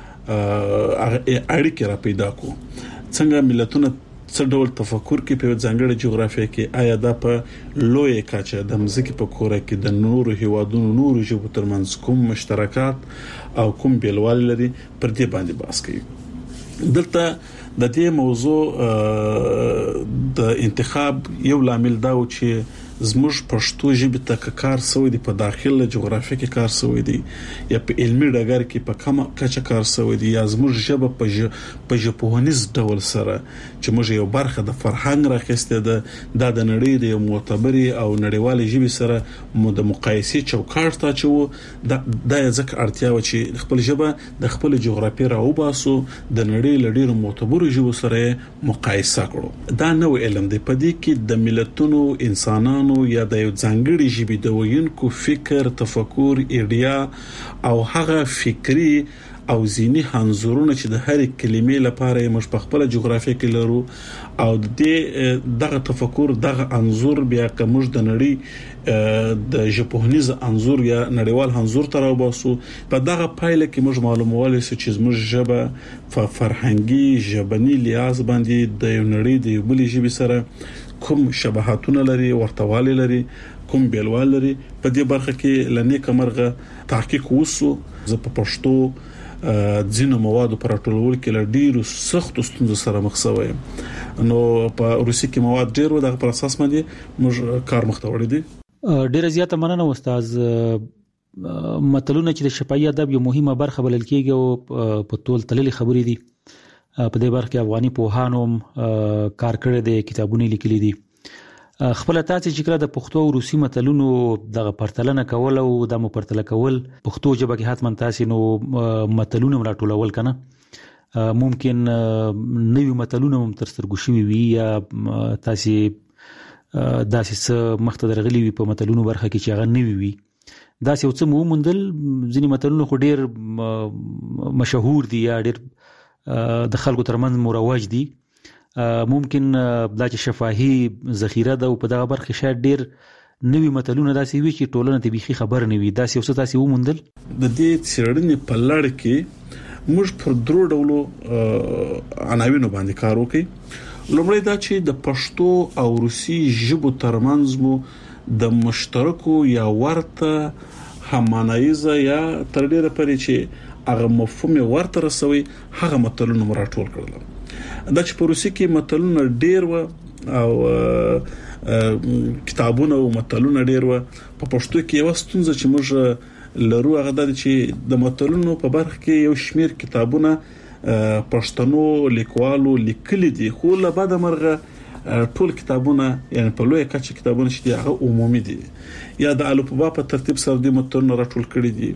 اړیکې را پیدا کو. څنګه ملتونه څه ډول تفکر کې په ځانګړي جغرافیه کې آیا دا په لوی کچه د مزګي په کوره کې د نورو هیوادونو نورو ژبو ترمنځ کوم مشترکات او کوم بیلوال لري پر دې باندې بحث کوي. دلته د دې موضوع د انتخاب یو لامل دا و چې زموږ پښتو ژبه ته کار سوی دی په داخله جغرافیه کې کار سوی دی یا په علمي ډګر کې په کومه کچه کار سوی دی یا زموږ ژبه په په ژبپوهنیز ډول سره چې موږ یو برخه د فرهنګ راخسته ده د د نړۍ د یو معتبري او نړیوال ژبه سره مو د مقایسې چوکاټ ته چو د د ځکه اړتیا و چې خپل ژبه د خپل جغرافیه راو باسو د نړۍ لډیر معتبرو ژبو سره مقایسه کړو. دا نو علم دی په دې کې د ملتونو انسانانو یا د یو ځانګړي ژبې د وینکو فکر تفکر ایډیا او هغه فکری او ذهني انځورونه چې د هر کلمې لپاره موږ په خپل جغرافیه کې لرو او د دغه تفکر دغه انځور بیا کومج د نړۍ د ژبپوهنیز انځور یا نړیوال انځور تر اوباسو په دغه پایله کې موږ معلومول چې موږ ژبه په فرهنګي ژبني لیاز باندې د یو نړۍ د بل ژبې سره کوم شباهتونه لري ورتوالی لري کوم بیلوال لري. په دې برخه کې لنی کمرغه تحقیق وسو ز په پښتو ځینو موادو پر ټولول کې ډیرو سخت ستونزو سره مخ شوی نو په روسي کې مواد ډیر و د پر اساس باندې موږ کار مخته وړي دي. ډیره زیاته مننه استاد. متلونه چې د شفاهي ادب یو مهمه برخه بلل کېږي او په ټول تللي خبرې دي په دې برخه کې افغاني پوهانو کار کړی دی کتابونه لیکلي دي. خپل تاسو چې کړه د پښتو او روسي متلونو دغه پرتلنه کول او د مو پرتله کول پښتو ژبه کې حتما تاسو نو متلونه راټولول کنه ممکن نوې متلونه هم تر سترګو شوي وي یا تاسو داسې مخته درغلي وي په متلونو برخه کې چې هغه نوې وي دا څه څه مو مندل ځینې متلونه خو ډیر مشهور دي یا ډیر د خلکو ترمنځ مروج دي. ممکن دا چې شفاهي ذخیره ده او په دغه برخه شاید ډیر نوې متلونه داسې وي چې ټولنه ته بيخي خبر نه وي داسې اوس تاسو ومندل. د دې څېړنې په لړ کې موږ پر درو ډولو عناوینو باندې کار وکړو. لومړی دا چې د پښتو او روسي ژبو ترمنځ مو د مشترکو یا ورته همانایزه یا تر ډیره پرې چې هغه مفهوم ورته رسوي هغه متلونه مراټول کړل. دا چې په روسي کې متلونه ډیر و او کتابونه او متلونه ډیر و په پښتو کې یو ستونزه چې موږ لرو هغه د چې د متلونو په برخه کې یو شمیر کتابونه پښتنو لیکوالو لیکلي دي خو له بعد مرغه ټول کتابونه یعنی په لوی کچه کتابونه چې هغه عمومي دي یا د الفبا په ترتیب سره د متلونو راټول کړي دي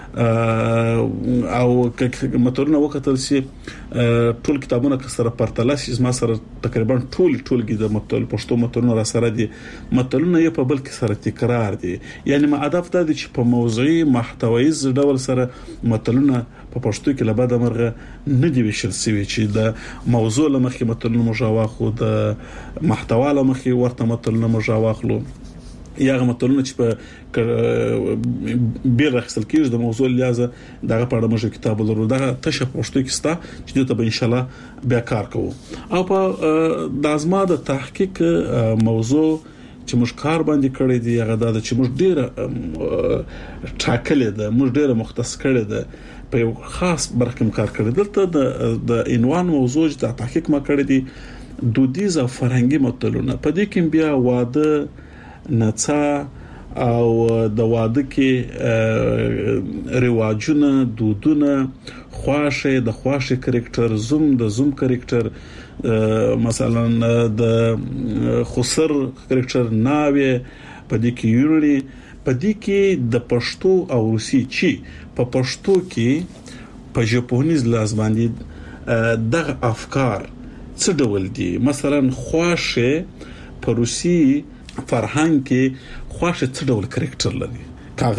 او متلونه وکتل سي ټول کتابونه که سره پرتله شي ما سره تقریبا ټول ټولګي د متل پښتو متلونه را سره دي متلونه یو په بل کې سره تکرار دي یعنی ما هدف دا دي چې په موضوعي محتوایي ډول سره متلونه په پښتو کې لبا د مرغه نه دی وشل سوي چې د موضوع لمخې متلونه مجاواخو د محتوا لمخې ورته متلونه مجاواخلو یا متلونه چې په بیر راخصل کېږي د موضوع لیازه دغه په اړه موږ کتاب لرو دغه تشه پښتو کې ستا چې ته به ان شاء الله بیا کار کوو او په د ازما د تحقیق موضوع چې موږ کار باندې کړی دی هغه د چې موږ ډیره ټاکلې ده موږ ډیره مختص کړی ده په یو خاص برخه کار کړی دلته د عنوان موضوع د تحقیق ما کړی دی دودیز او فرهنګي متلونه په دې کې بیا واده نڅا او د واده کې رواجونه دودونه خواشه د خواشه کریکټر زوم د زوم کریکټر مثلا د خسر کریکټر ناوی په دې کې یوري په دې کې د پښتو او روسي چې په پښتو کې په ژبپوهنیز لاس باندې دغه افکار څه ډول دي مثلا خواشه په روسي فرهنګ کې خواشه څه ډول کریکټر لري کاغه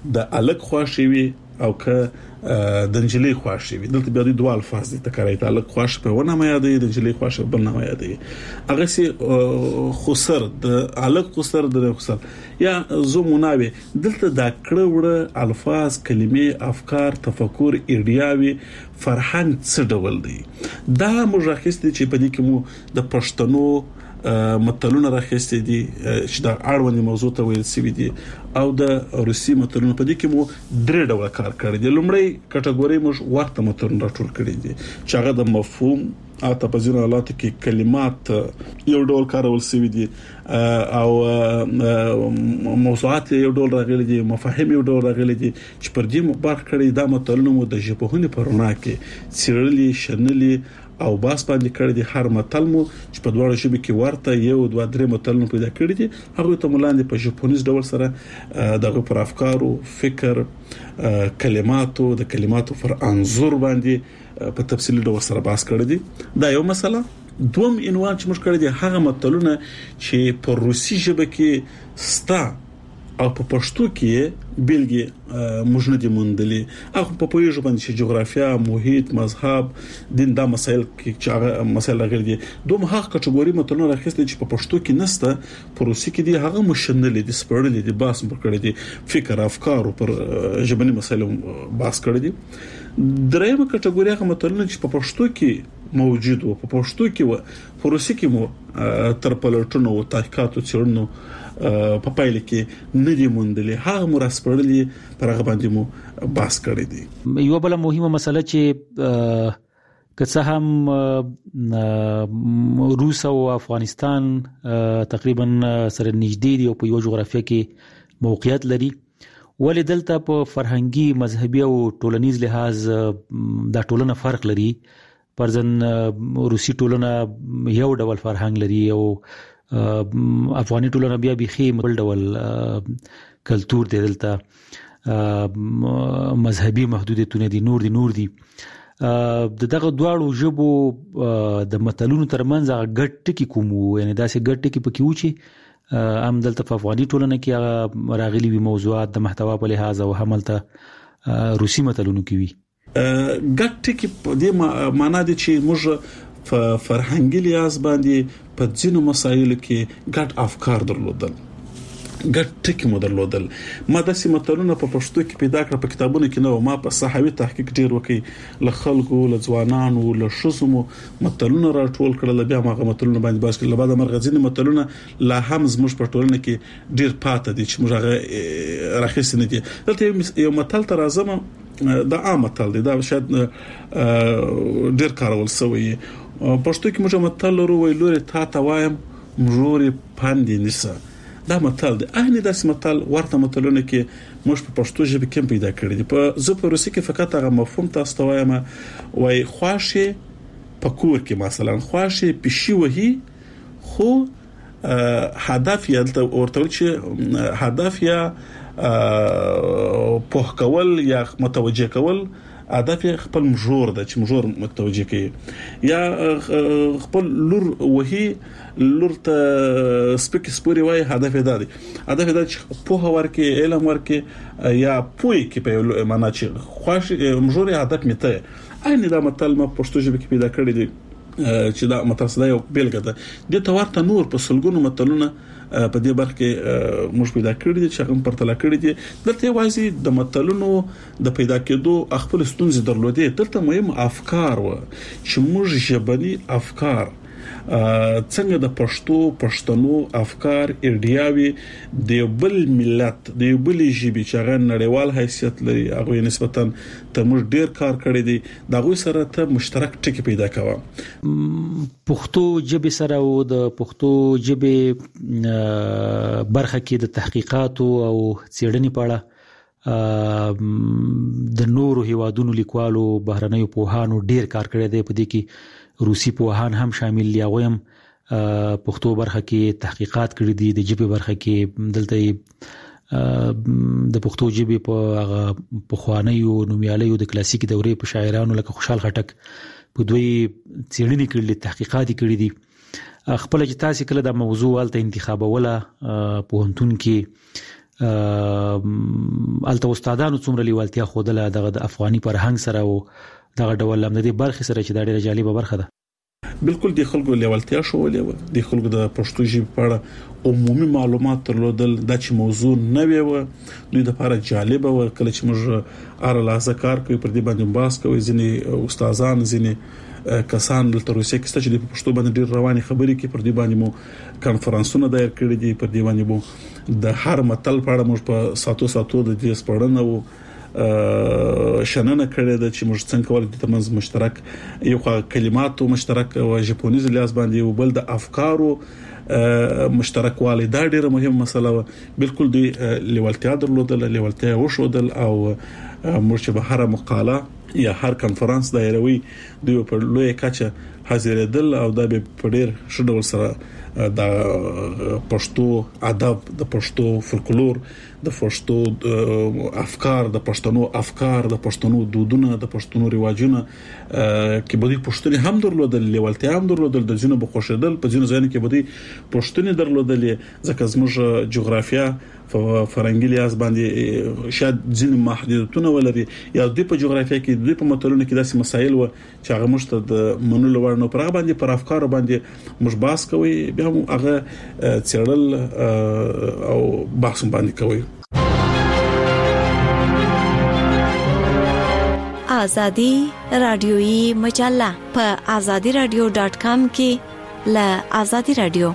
د الک خواشي وي او که د انجلي خواشي وي. دلته بیا د دوه الفاظ دي تکرای ته الک خواشي په ونه ما یادې د انجلي خواشي بل نه ما یادې هغه سي خسر د الک خسر د خسر یا زموناوي دلته دا کړه وړه الفاظ کلمې افکار تفکر ایډیاوي فرهنګ څه ډول دی دا مجرخص دي چې په دې کې مو د پښتنو متلونه راخستې دي چې دا اړوند موضوع ته ویل سوي دي او د روسي متلونه په دې کې مو درې ډول کار کړی دی. لومړی کټګوري موږ ورته متلونه راټول کړی دي چې هغه د مفهوم او تفسیر حالات کې کلمات یو ډول کارول سوي دي او موضوعات یو ډول راغلي دي مفاهیم یو ډول راغلي دي چې پر دې مبارک کړی دا متلونه مو د ژبهونې پرونه کې سیرلي شنلي او باس باندې کړی دي. هر متل مو چې په دواړو ژبې کې ورته یو دوه درې متلونه پیدا کړی دي هغه ته ملاندې په ژبونیز ډول سره دغه پر افکارو فکر کلماتو د کلماتو پر انزور باندې په تفصیلی ډول سره باس کړی دي. دا یو مسله. دوم عنوان چې موږ کړی دي هغه متلونه چې په روسي ژبه کې ستا او په پښتو کې بیلګې موږ نه دي موندلې هغه په پوهیږو باندې چې جغرافیا محیط مذهب دین دا مسایل کې چې هغه مسایل راغلي دي. دوم هغه کټګوري متلونه راخستې چې په پښتو کې نسته په روسي کې دي هغه مشنلې دي سپړلې دي باس کړی دي فکر افکار پر ژبني مسایل باس کړی دي. درېمه کټګوري هغه متلونه چې په پښتو کې موجود وو په پښتو کې وو په روسي کې مو تر پلټونو او تحقیقاتو څېړنو په پایله کې ندی موندلې هغه مرسپړلې پر هغه باندې مو باس کړی دي. یو بل مهمه مسله چې که هم روس او افغانستان تقریبا سره نږدې دي او په یو جغرافیه کې موقعیت لري ولې دلته په فرهنګي مذهبي او ټولنیز لحاظ دا ټولنه فرق لري. پرځن روسي ټولنه یو ډول فرهنګ لري او افغاني ټولنه بیا بيخي بل ډول کلچر دی دلته مذهبي محدودیتونه دي نور دي نور دي د دغه دواړو ژبو د متلونو ترمنځ هغه ګډ ټکی کوم یعنی دا سه ګډ ټکی پکې و چې ام دلته په افغاني ټولنه کې راغلي وي موضوعات د محتوا په لحاظ او هملته روسي متلونو کې وي ګډ ټکی په دې معنی دي چې موږ په فرهنګي لحاظ باندې په ځینو مسایلو کې ګډ افکار درلودل ګډ ټکی مو درلودل. ما د سیمتلونو په پښتو کې پیدا کړ په کتابونو کې نو ما په صحوي تحقیق ډیر وکي ل خلکو ل ځوانانو ل شوزمو متلونه راټول کړل بیا ما متلونه باندې باس کړل بعد مرغزین متلونه لا هم زموږ په ټولنه کې ډیر پاتې دي چې موږ راخصنه دي. دلته یو متل تر اعظم دا عام متل دی دا شاید ډیر کارول شوی پښتو کې موږ متل ورو ویلوري تا ته وایم مجوري پاندې نسه دا متل دی. اهنی داس متل ورته متلونه کې موږ په پښتو ژبه کې پیدا کړی دي. په زه په روسي کې فقط هغه مفهوم تاسو ته وایم وای خواشه پکور کې مثلا خواشه پشي وهي خو هدف یې دلته ورته چې هدف یا په کول یا متوجه کول هدف خپل مجور د چې مجور متوجه کی یا خپل لور وهي لور ته سپک سپوري وای هدف دا دی هدف دا چې په ورکه علم ورکه یا پوي کې په معنا چې خوښ مجور هدف میته اې نه دا متل ما پښتو ژبه کې پیدا کړی دی چې دا متل صدا یو بیلګه ده د تورته نور په سلګونو متلونه په دې برخه کې موږ پیدا کړی دي چې هغه پرتله کړی دي دلته وایي د متلونو د پیدا کېدو خپل ستونزې درلودې دلته مهم افکار و چې موږ ژبني افکار څنګه د پښتو پښتنو افکار ایډیاوي د بل ملت د بل ژبې چې هغه نړیوال حیثیت لري هغه نسبتا ته موږ ډیر کار کړی دی دغه سره ته مشترک ټکی پیدا کاوه. پښتو ژبې سره او د پښتو ژبې برخه کې د تحقیقاتو او څېړنې په اړه د نورو هیوادونو لیکوالو بهرنیو پوهانو ډیر کار کړی دی په دې کې روسي پوهان هم شامل دي او هم پښتو برخه کې تحقیقات کړي دي د ژبې برخه کې دلته د پښتو ژبې په هغه پخوانیو نومیالیو د کلاسیکي دورې په شاعرانو لکه خوشحال خټک په دوی څېړنې کړي تحقیقات کړي دي خپل چې تاسو کله د موضوع والته انتخابوله په هنتون کې الته استادانو څومره لیوالتیا خوده دغه د افغاني فرهنګ سره او دغه ډول لمدې برخې سره چې دا ډېره جالبه برخه ده. بالکل د خلکو لیوالتیا شولې و د خلکو د پښتو ژبې په اړه عمومي معلومات ترلودل د چې موضوع نه وي و دوی د لپاره جالبه و. کله چې موږ اره لازم کار کوي پر دې باندې باس کوي ځینې استادان ځینې کسان د روسیې کې چې د پښتو باندې ډېر رواني خبرې کوي پر دې باندې مو کانفرنسونه دایر کړي دي پر دې باندې مو د هر متل په اړه موږ په ساتو ساتو د دې سپړنه وو شننه کړې ده چې موږ څنګه کولای د تمز مشترک یو کلماتو مشترک او ژبونیز لیاس باندې یو بل د افکارو مشترک والي دا ډیره مهمه مسله و. بالکل دی لیوالتیا درلودل لیوالتیا وشودل او موږ چې به هر مقاله یا هر کانفرنس دایروي دوی په لوی کچه حاضرېدل او دا به په ډیر شډول سره د پښتو ادب د پښتو فولکلور د پښتو افکار د پښتنو افکار د پښتنو دودونه د پښتنو رواجونه کې بده پښتني هم درلودل لیوالتیا هم درلودل د ځینو بخښدل په ځینو ځایونو کې بده پښتني درلودل ځکه زموږ جغرافیا فرنګي لیاس باندې شاید ځینې محدودیتونه ولري یا د په جغرافیا کې د په متلونو کې داسې مسایل و چې هغه مشت د منلو ورنو پر هغه باندې پر افکار باندې مش باس کوي بیا هغه څېړل او بحث باندې کوي. آزادی رادیویی مجله په آزادی رادیو ډاټ کام کې ل آزادی رادیو.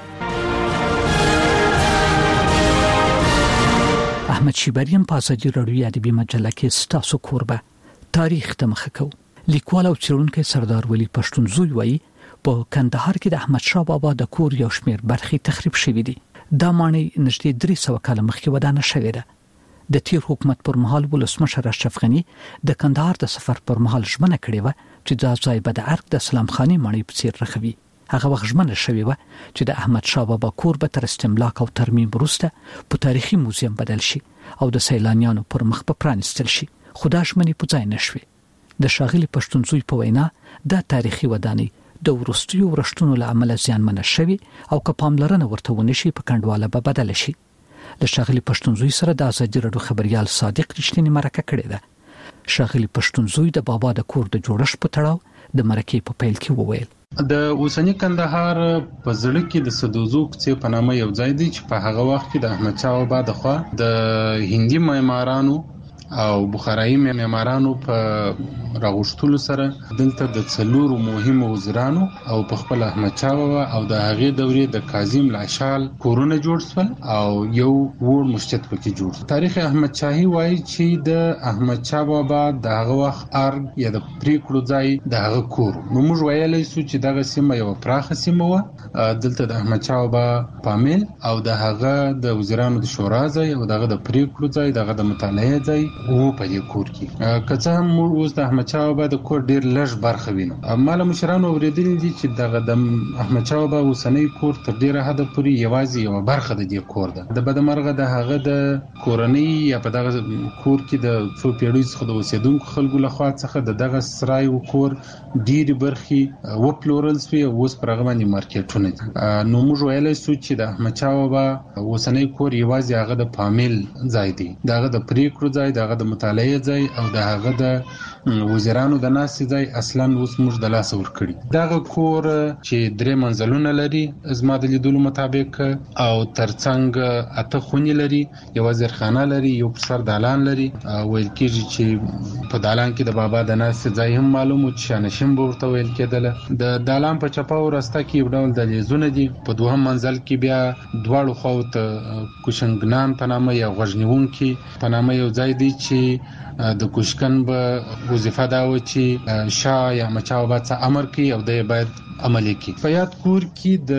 احمد شیبریم په آزادی رادیو ادبي مجله کې ستاسو کوربه تاریخ ته مخه کو. لیکوال او څېړونکی سردار ولی پښتونزوی وایي په کندهار کې د احمد شاه بابا د کور یو شمېر برخې تخریب شوې دي. دا معنی نږدې درې سوه کاله مخکې ودانه شوې ده. د تیر حکومت پر مهال ولسمشر اشرف غنی د کندهار د سفر پر مهال ژمنه کړې و چې دا ځای به د ارګ د سلام خاني ماڼۍ په څیر رخوي. هغه وخت ژمنه شوې و چې د احمد شاه بابا کور به تر استملاک او ترمیم وروسته په تاریخي موزیم بدل شي او د سیلانیانو پر مخ په پرانستل شي. خو دا ژمنې په ځای نشوي. د ښاغلي پښتونزوی په وینا دا تاریخي ودانۍ د ورستیو ورشتونو له امله زیانمنه شوي او که پاملرنه ورته ونشي په کندواله به بدل شي. د ښاغلي پښتونزوی سره د آزادي رادیو خبريال صادق رښتینی مرکه کړې ده. ښاغلي پښتونزوی د بابا د کور د جوړښت په تړاو د مرکې په پیل کې وویل د اوسنی کندهار په ځړ کې د سدوزو کوڅې په نامه یو ځای دی چې په هغه وخت کې د احمد شاه بابا د خوا د هندي معمارانو او بخارایي معمارانو په راغښتلو سره دلته د څلورو مهمو وزیرانو او په خپل احمد شاه بابا او د هغې دورې د کاظم لاشال کورونه جوړ شول او یو وړ مسجد پکې جوړ. تاریخ احمد شاهي وایي چې د احمد شاه بابا د هغه وخت ارګ یا د پریکړو ځای د هغه کور. نو موږ ویلای شو چې دغه سیمه یو پراخه سیمه و. دلته د احمد شاه بابا پامیل او د هغه د وزیرانو د شورا ځای او دغه د پریکړو ځای دغه د مطالعه ځای وو په دې کور کې. که څه هم موږ اوس د احمد شاه بابا د کور ډیر لږ برخه وینو. مال مشرانو اوریدلي دي چې دغه د احمد شاه بابا اوسنۍ کور تر ډیره حد پورې یوازې یو برخه د دې کور ده. د بدمرغه د هغه د کورنۍ یا په دغه کور کې د څو پیړیو څخه د اوسیدونکو خلکو لخوا څخه د دغه سرای او کور ډیره برخې و پلورل شوی او اوس پر هغه باندې مارکیټونه دي. نو موږ ویلای شو چې د احمد شاه بابا اوسنۍ کور یوازې هغه د پامیل ځای دی، دغه د پریکړو ځای، دغه د مطالعه ځای او دغه د وزیرانو د ناستې ځای اصلا اوس موږ د لاس ور کړی. دغه کور چې درې منزلونه لري زما د لیدلو مطابق او ترڅنګ اته خونې لري، یو زیرخانه لري، یو سر دالان لري. ویل کېږي چې په دالان کې د بابا د ناستې ځای هم معلوم و چې شانشین به ورته ویل کېدل. د دالان په چپه او راسته کې یو ډول دهلیزونه دي. په دوهم منزل کې بیا دواړو خواو ته کوشنګنان په نامه یا غوږنیونکي په نامه یو ځای دی چې د کوشکن به وظیفه دا و چې شاه یا مچاو با څه امر کوي او د باید عملي کوي. په یاد کور کې د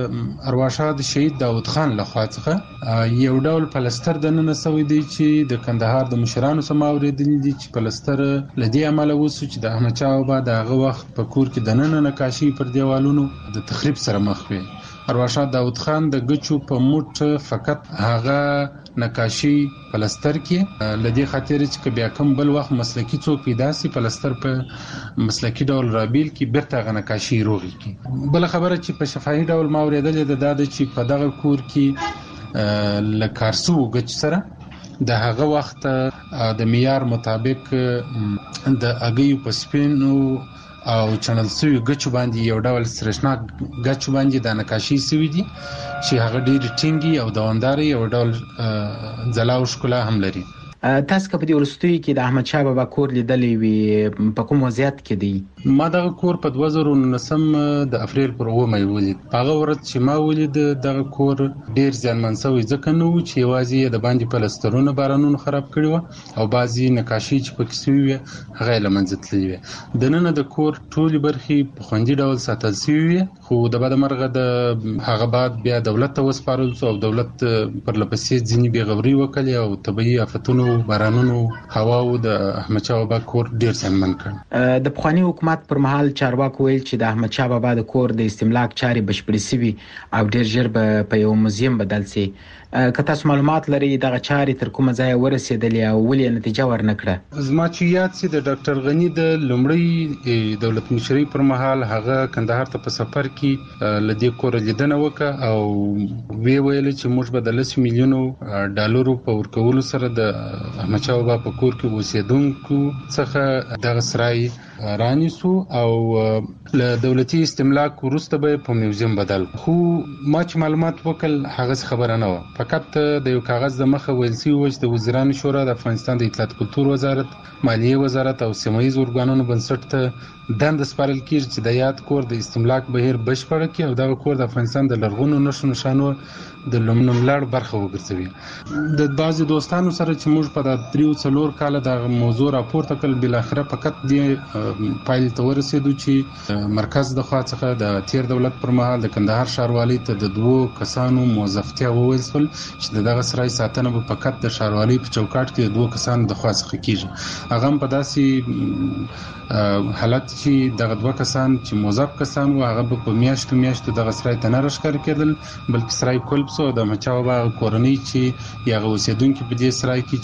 ارواښاد شهید داود خان لخوا څخه یو ډول پلستر د نن سوي دی چې د کندهار د مشرانو سم اوریدل دي چې پلستر لدی عمله وسو چې د احمد شاه بابا دغه وخت په کور کې د نن نقاشي پر دیوالونو د تخریب سره مخ وي. ارواښاد داود خان د گچو په موټ فقط هغه نقاشي پلستر کې لدی خاطر چې بیا کوم بل وخت مسلکی څوک پیدا سي پلستر په مسلکی ډول رابیل کې برته غ نقاشي روغي کی. بل خبره چې په شفاهي ډول ما اوریدل د داده چې په دغه کور کې لکارسو غچ سره د هغه وخت د معیار مطابق د اګیو په سپینو او چنل سوی غچ باندې یو ډول سرشناک غچ باندې د نقاشي سوی دي چې هغه ډیر ټینګي او دوامدار یو ډول ځلا او ښکلا هم لري. تاسو په دې ورستوي کې د احمد شاه بابا کور لیدلې وي په کوم وضعیت کې دی؟ ما دغه کور په دوه زره نولسم د اپریل پر اوومه ولید. هغه ورځ چې ما ولید دغه کور ډیر ځانمن شوی ځکه نو چې یوازې د باندې پلسترونه بارانونو خراب کړی و او بعضی نقاشي چې پکې سوی وي هغه لمنځه تللی وي. د نن د کور ټولې برخې په خوندي ډول ساتل شوی وي، خو د بده مرغه د هغه بعد بیا دولت ته وسپارل شو او دولت پر لپسې ځینی بیغوري وکړي او طبيعي آفتونو بارانونو هواو د احمد شاه بابا کور ډیر ځانمن کړ. د پخوانی حکومت پر مهال چارواکو ویل چې د احمد شاه بابا د کور د استملاک چاري بشپړې سوي او ډیر ژر په یو موزیم بدل سي. که تاسو معلومات لري دغه چاري تر کومه ځای ورسېدلې او ولې نتیجه ورنکړه؟ زما چې یاد سي د ډاکټر غنی د لومړی دولت مشري پر مهال هغه کندهار ته په سفر کې لدې کور لیدنه وکړه او وی ویل چې موږ به د لس میلیونو ډالرو په ورکولو سره د احمد شاه بابا په کور کې اوسېدونکو څخه دغه سرای رانیسو او له دولتي استملاک وروسته به په میوزیم بدل. خو ما چې معلومات وکړل هغه خبره نه و، فقط د یو کاغذ د مخه ویل شوی و چې د وزیرانو شورا د افغانستان د اطلاعات کلتور وزارت، مالیه وزارت او سیمه ییز ارګانونو بنسټ ته دند سپارل کیږي چې د یاد کور د استملاک بهیر بشپړ کړي او دا کور د افغانستان د لرغونو نښو نښانو د لومړنۍ برخه وګرځوي. د بعضي دوستانو سره چې موږ په د دریو څلور کال د موضوع راپورته کړل، بل اخره فقط د پایل ته ورسېدو چې مرکز د خوا څخه د تیر دولت پر مهال د کندهار ښاروالۍ ته د دوو کسانو موظفتیا وویل شول چې دغه سرای ساتنه به فقط د ښاروالۍ په چوکاټ کې د دوو کسانو د خوا څخه کیږي. هغه په داسې حالت چې دغه دوه کسان چې موظف کسان وو هغه په میاشتو میاشتو دغه سرای ته نه راښکاره کېدل، بلکې سرای کول سو د احمد شاه بابا کورنۍ چې یا اوسېدونکي په دې سرای کې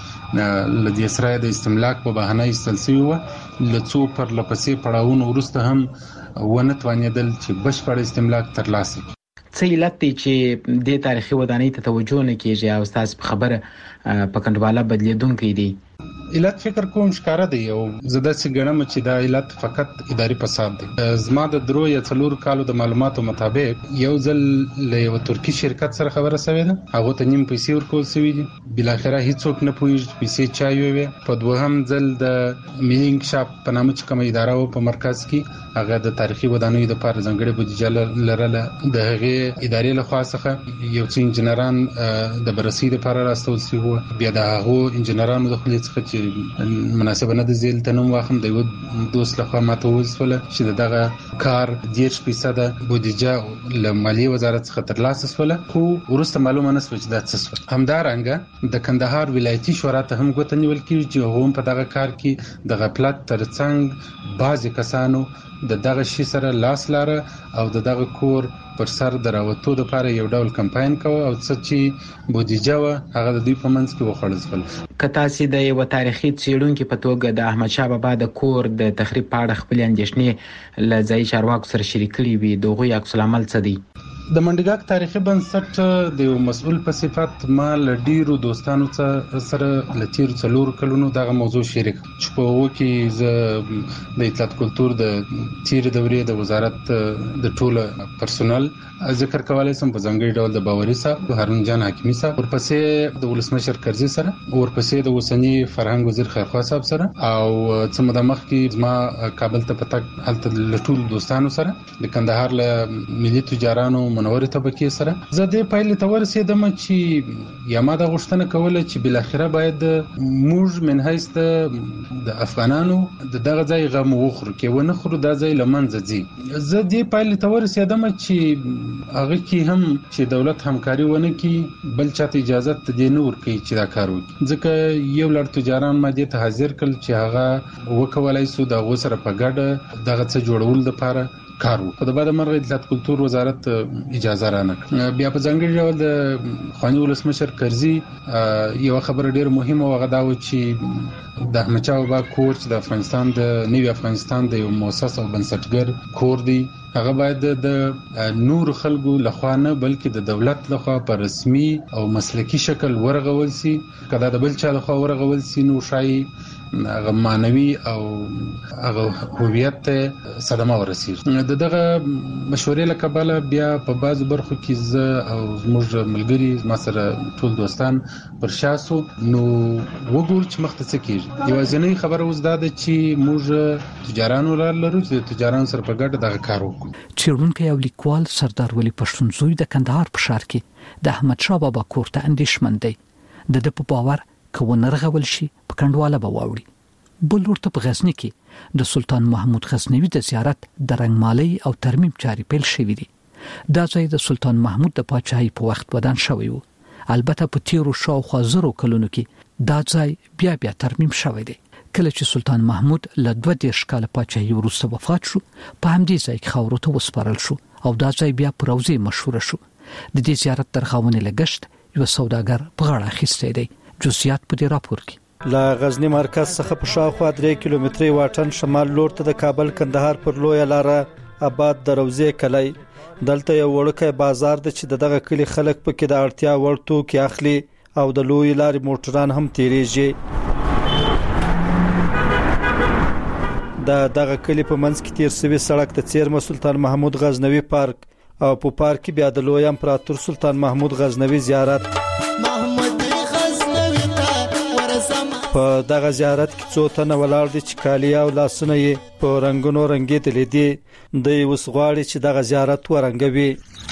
چې ل دې سرای د استملاک په بهانه ایستل شوی و، له څو پر لپسې پړاوونو وروسته هم ونه توانېدل چې بشپړ استملاک ترلاسه کړي. څه علت دی چې دې تاریخي ودانۍ ته توجه نه کیږي او تاسو په خبره په کنډواله بدلیدونکي دي؟ علت فکر کوم ښکارا دی او زده چې ګڼم چې دا علت فقط اداري فساد دی. زما د درو یا څلور کالو د معلوماتو مطابق یو ځل له یو ترکی شرکت سره خبره شوې ده، هغه ته نیم پیسې ورکول شوې دي، بل اخره هیڅوک نه پوهیږي پیسې چا یوي. په دوهم ځل د ملي انکشاف په نامه چې کومه اداره و په مرکز کې هغه د تاریخي ودانیو د لپاره ځانګړې بودیجه لرله، د هغې ادارې له خوا څخه یو څو انجنیران د بررسي لپاره راستول شوي وو. بیا د هغو انجنیرانو د خپلې څخه چې مناسبه نه د زیل تنوم واخم د یو دوست لخوا ماته وځول چې دغه کار دیش فیصد بودیجه له مالیه وزارت څخه ترلاسه شوله، خو ورسته معلومه نه شوه چې دا څه شول. همدارنګه د کندهار ولایتي شورا ته هم ګوته نیول کیږي چې هغه په دغه کار کې د غفلت ترڅنګ بعضی کسانو د دغه شي سره لاس لاره او د دغه کور پر سر دراوتو د لپاره یو ډول کمپاین کوي او څه چې بودیجه و هغه د دوی په منځ کې وخوړل شول. که تاسو د یو تاریخي څېړونکو په توګه د احمد شاه بابا د کور د تخریب په اړه خپل اندېښنې له ځایي چارواکو سره شریک کړي وي، دغه یو عکس العمل څه دی؟ د منډګاک تاریخي بنسټ د یو مسؤل په صفت ما له ډیرو دوستانو سره له تیر څلور کلونو دغه موضوع شریک چې په وو کې ز د اطلاعات کلتور د تیر دورې د وزارت د ټوله پرسونل ذکر کولای سم په ځانګړي ډول د باوري صاحب، هارون جان حکیمی صاحب، ورپسې د ولسمشر کرزي سره، ورپسې د اوسنی فرهنګ وزیر خیرخوا صاحب سره او څه موده مخکې زما کابل ته پتک هلته له ټولو دوستانو سره، د کندهار له ملي تجارانو منورې طبقې سره. زه دې پایلې ته ورسېدم چې یا ما دا غوښتنه کوله چې بل اخره باید موږ من حیث د افغانانو د دغه ځای غم وخورو کې ونه خورو دا ځای لمنځه ځي. زه دې پایلې ته ورسېدم چې هغه کې هم چې دولت همکاري ونه کړي، بل چاته اجازه ته نه ورکړي چې دا کار وکړي، ځکه یو لړ تجاران ما دې ته حاضر کړل چې هغه وکولای سو د غو سره په ګډه دغه څه جوړول د لپاره کار وکړو. د بعد مرغ اطلاعات کلتور وزارت اجازه رانکړه. بیا په ځانګړي ډول د خواني ولسمشر کرزي یو خبره ډیر مهمه وغه دا و چې د احمد شاه بابا کور چې د افغانستان د نوي افغانستان د یو مؤسس او بنسټګر کور دی، هغه باید د نور خلکو لخوا نه بلکې د دولت لخوا په رسمي او مسلکي شکل ورغول سي. کله د بل چا لخوا ورغول سي نو شای هغه مانوي او هغه هویت ته صدمه ورسیږي. د دغه مشورې لکباله بیا په بعض برخو کې ز او زموږ ملګری ما سره ټول دوستان پر شاسو نو وګور چې مختص کیږي. یوازینی خبره اوس دا ده چې موږ تجارانو لرو چې تجاران سره په ګډه دغه کار وکړو. چیرونکو یو لیکوال سردار ولی پښتونزوی د کندهار په ښار کې د احمد شاه بابا کور ته اندیشمن دی. د د په باور کو نرغول شي په کندواله به واوړي. بل ورته په غزنی کې د سلطان محمود غزنوي د زیارت د رنگمالي او ترمیم چاري پیل شوې دي. دا ځای د سلطان محمود د پاچاهۍ په وخت ودان شوی وو. البته په تیرو شاوخوا زرو کلونو کې دا ځای بیا بیا ترمیم شوی دی. کله چې سلطان محمود له دوه دیرش کال پاچاهۍ وروسته وفات شو په همدې ځای کې خاورو ته وسپارل شو او دا ځای بیا پر روزي مشهور شو. د دې زیارت ترخاونې لګشت یو سوداګر په غاړه اخیستی دی. جزئیات په دې راپور کې. لا غزنی مرکز څخه په شاوخوا درې کیلومتري واټن شمال لور ته د کابل کندهار پر لوی لاره آباد د روزي کلی. دلته یو وړوکی بازار د چې دغه کلی خلک پکې د اړتیا وړ توکي اخلي او د لوی لارې موټران هم تیریږي. د دغه کلی په منځ کې تیر شوی سړک د څیرمه سلطان محمود غزنوي پارک او په پارک کې بیا د لوی امپراتور سلطان محمود غزنوي زیارت. په دغه زیارت کې څو تنه ولاړ دي چې کالی او لاسونه یې په رنگونو رنګېدلې دي. دوی اوس غواړي چې دغه زیارت ورنګوي.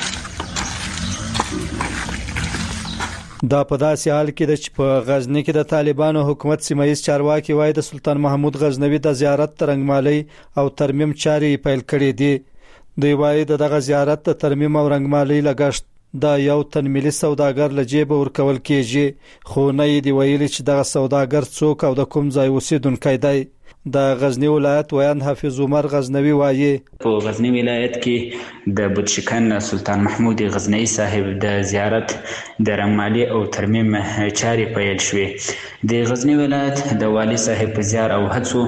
دا په داسې حال کې ده چې په غزنی کې د طالبانو حکومت سیمایي چارواکي وایي د سلطان محمود غزنوي د زیارت رنگمالي او ترمیم چاري پیل کړې دي. دوی وایي دغه زیارت د ترمیم او رنگمالي لګښت دا یو تن ملي سوداګر لجیب ورکول کیږي، خو نه دی ویلي چې دغه سوداګر څوک او د کوم ځای اوسیدونکی دی. د غزنی ولایت ویان حافظ عمر غزنوي وایي په غزنی ولایت کې د بودشکن سلطان محمود غزنوي صاحب د زیارت د رنگمالي او ترمیم چاري پیل شوې. د غزنی ولایت د والی صاحب په زیار او هڅو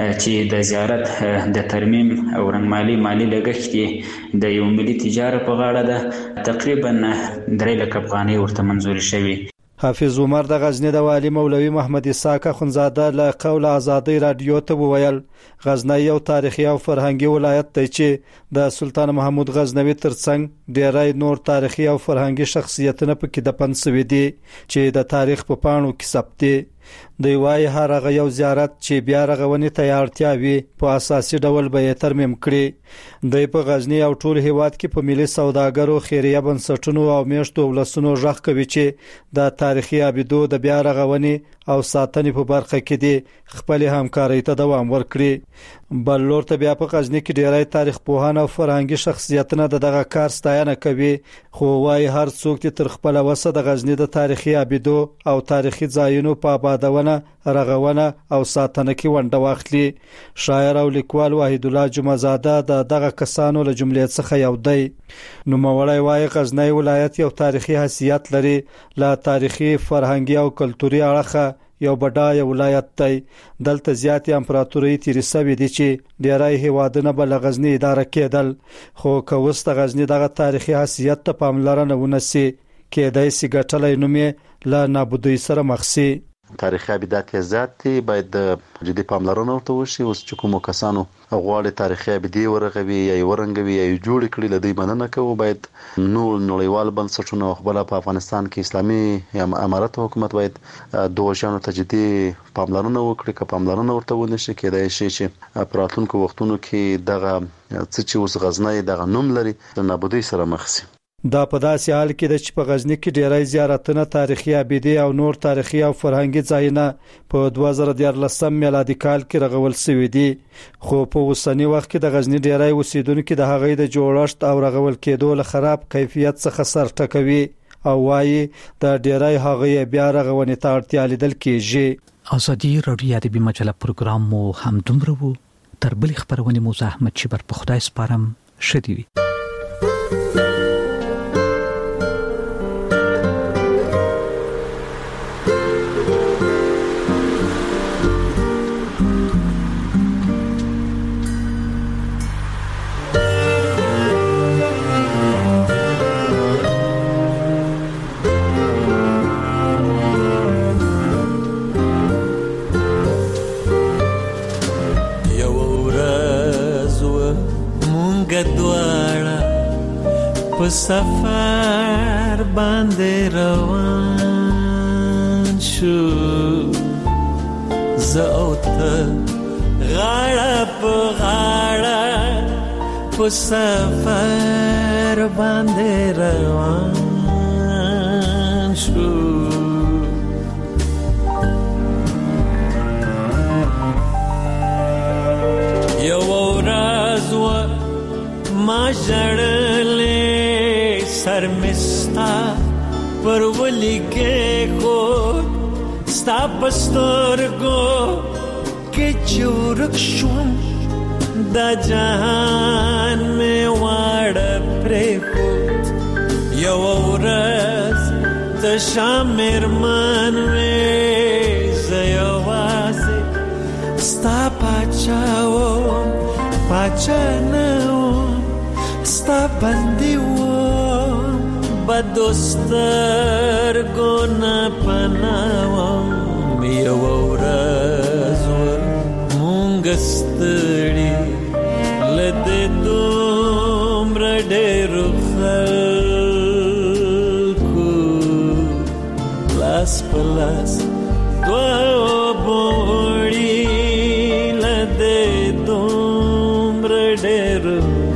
چې د زیارت د ترمیم او رنگمالي مالی لګښت د یو ملي تجارت په غاړه ده تقریبا درې لک افغانۍ ورته منزوري شوې. حافظ عمر د غزنی د والی مولوي محمد اسحاق خنزاده له قول ازادي رادیو ته وویل غزنی یو تاریخي او فرهنګي ولایت دی چې د سلطان محمود غزنوي ترڅنګ ډېری نور تاریخي او فرهنګي شخصیتونه پکې دفن شوي دي چې د تاریخ په پاڼو کې ثبت دي. دوی وايي هر هغه یو زیارت چې بیا رغونې ته اړتیا وي په اساسي ډول به یې ترمیم کړي. دوی په غزنی او ټول هیواد کې په ملي سوداګرو خیریه بنسټونو او میشتو ولسونو ژغ کوي چې د تاریخي ابیدو د بیا رغونې او ساتنې په برخه کې دي خپل همکاري ته دوام ورکړي. بل لور ته بیا په غزنی کې ډیری تاریخ پوهان او فرهنګي شخصیتونه دغه کار ستاینه کوي، خو وايي هر څوک چې تر خپل وسه د غزنی د تاریخي ابیدو او تاریخي ځایونو په آبادونه رغونه او ساتنه کې ونډه واخلي. شاعر او لیکوال وحید الله جمعزاده د دغه کسانو له جملې څخه یو دی. نوموړی وايي غزنی ولایت یو تاریخي حیثیت لري، لا تاریخي فرهنګي او کلتوري اړخه یو بډای ولایت دی. دلته زیاتې امپراتوري تیرې سوي دي چې ډیری هیوادونه به له غزنی اداره کېدل، خو که اوس د غزنی دغه تاریخي حیثیت ته پاملرنه ونه سي کېدای سي ګټلی نوم یې له نابودۍ سره مخ سي. تاریخي ابیدات یې زیات دي، باید جدي پاملرنه ورته وشي. اوس چې کومو کسانو غواړي تاریخي ابیدې ورغوي یا یې ورنګوي یا یې جوړې کړي له دوی مننه کوو. باید نور نړیوال بنسټونه خپل په افغانستان کې اسلامي امارت حکومت باید دغه شیانو ته جدي پاملرنه وکړي. که پاملرنه ورته ونه شي کېدای شي چې په راتلونکو وختونو کې دغه څه چې اوس غزنی دغه نوم لري د نابودۍ سره مخ شي. دا په داسې حال کې د چې په غزنی کې ډیری زیارتونه تاریخي ابیدې او نور تاریخي او فرهنګي ځایونه په دوه زره دیارلسم میلادي کال کې رغول شوي دي، خو په اوسنی وخت کې د غزنی ډیری اوسیدونکو د هغې د جوړښت او رغول کېدو له خراب کیفیت څخه سر ټکوي او وايي د ډیری هغې بیا رغونې ته اړتیا لیدل کېږي. ازادي رادیو د مجله پروګرام مو هم دومره وو. تر بلې خبرونه مو زحمت چې بر په خدای سپارم شدي وي. سفر باندې روان شو زه او ته غاړه په غاړه په سفر باندې روان شو. یو ورځ و ما ژړلې سر مستا پر ولی کې کو ستا پستر کو کې چورک شوم دا جهان میں واړ پرې کو یو ورځ ته شامر من وې زیوازه ستا پچاو پچناو ستا بندیو بدوستر گونا پناوام یو ورځ مونږستړي لده دومره ډېرو خلکو لاس په لاس دوه بوړي لده دومره ډېرو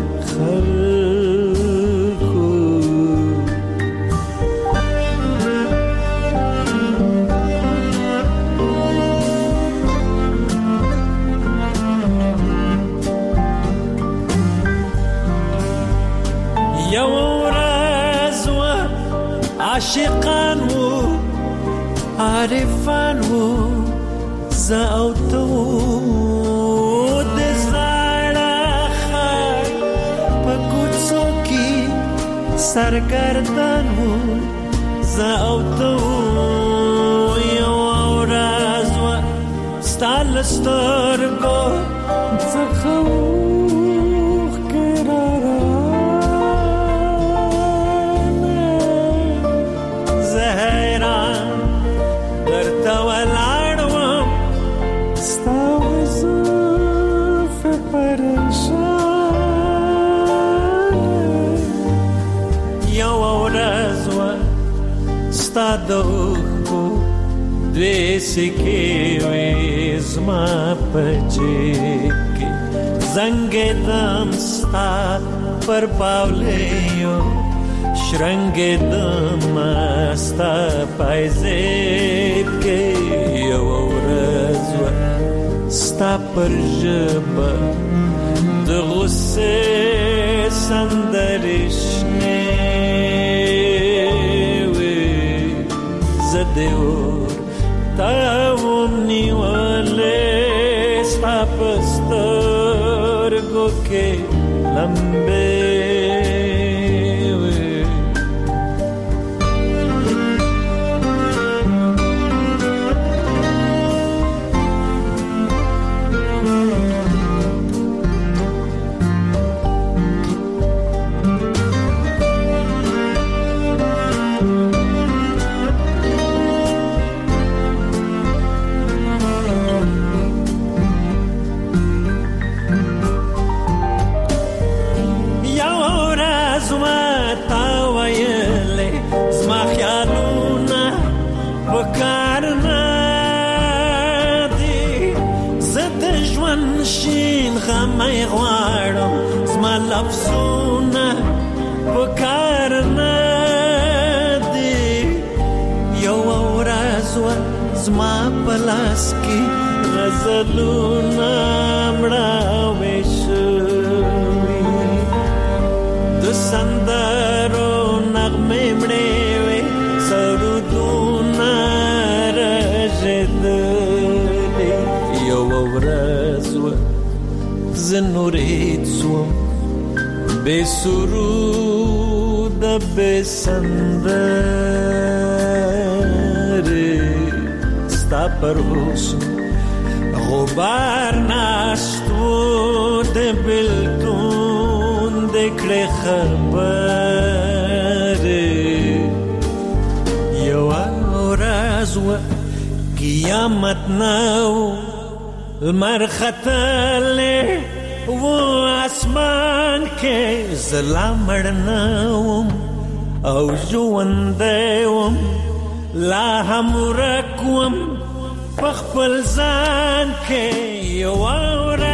عاشقان وو عارفان وو زه او ته وو د زړه خای په کوڅو کې سرګردان وو زه او ته وو یو ورځ وه ستا له سترګو څخه اوښکې راغلې ستا دوخو دوی سکی وی زما پچکی زنگ دم ستا پر باولیو شرنگ دم ستا پایزیب که یو ورځ ستا پر ژبه د غصې سندرې شنې دیور تاوم نیواله ستا پسترگو که لمبه مې غواړم زما لفظونه پکار نه دي یو ورځ زما په لاس کې غزلونه مړاوې شوي د سندرو نغمې مړې وې سرودونه رژېدلې یو ورځ زنورید سوم بے سرود بے سندر ستا پر حسن غبار ناشتو د بلتون دکړه خبر یو ورځ و قیامت نو المرختله و اسمان کې زلامړ نوم او ژوندوم لا هم رکوم پخپل ځان کې یو ورځ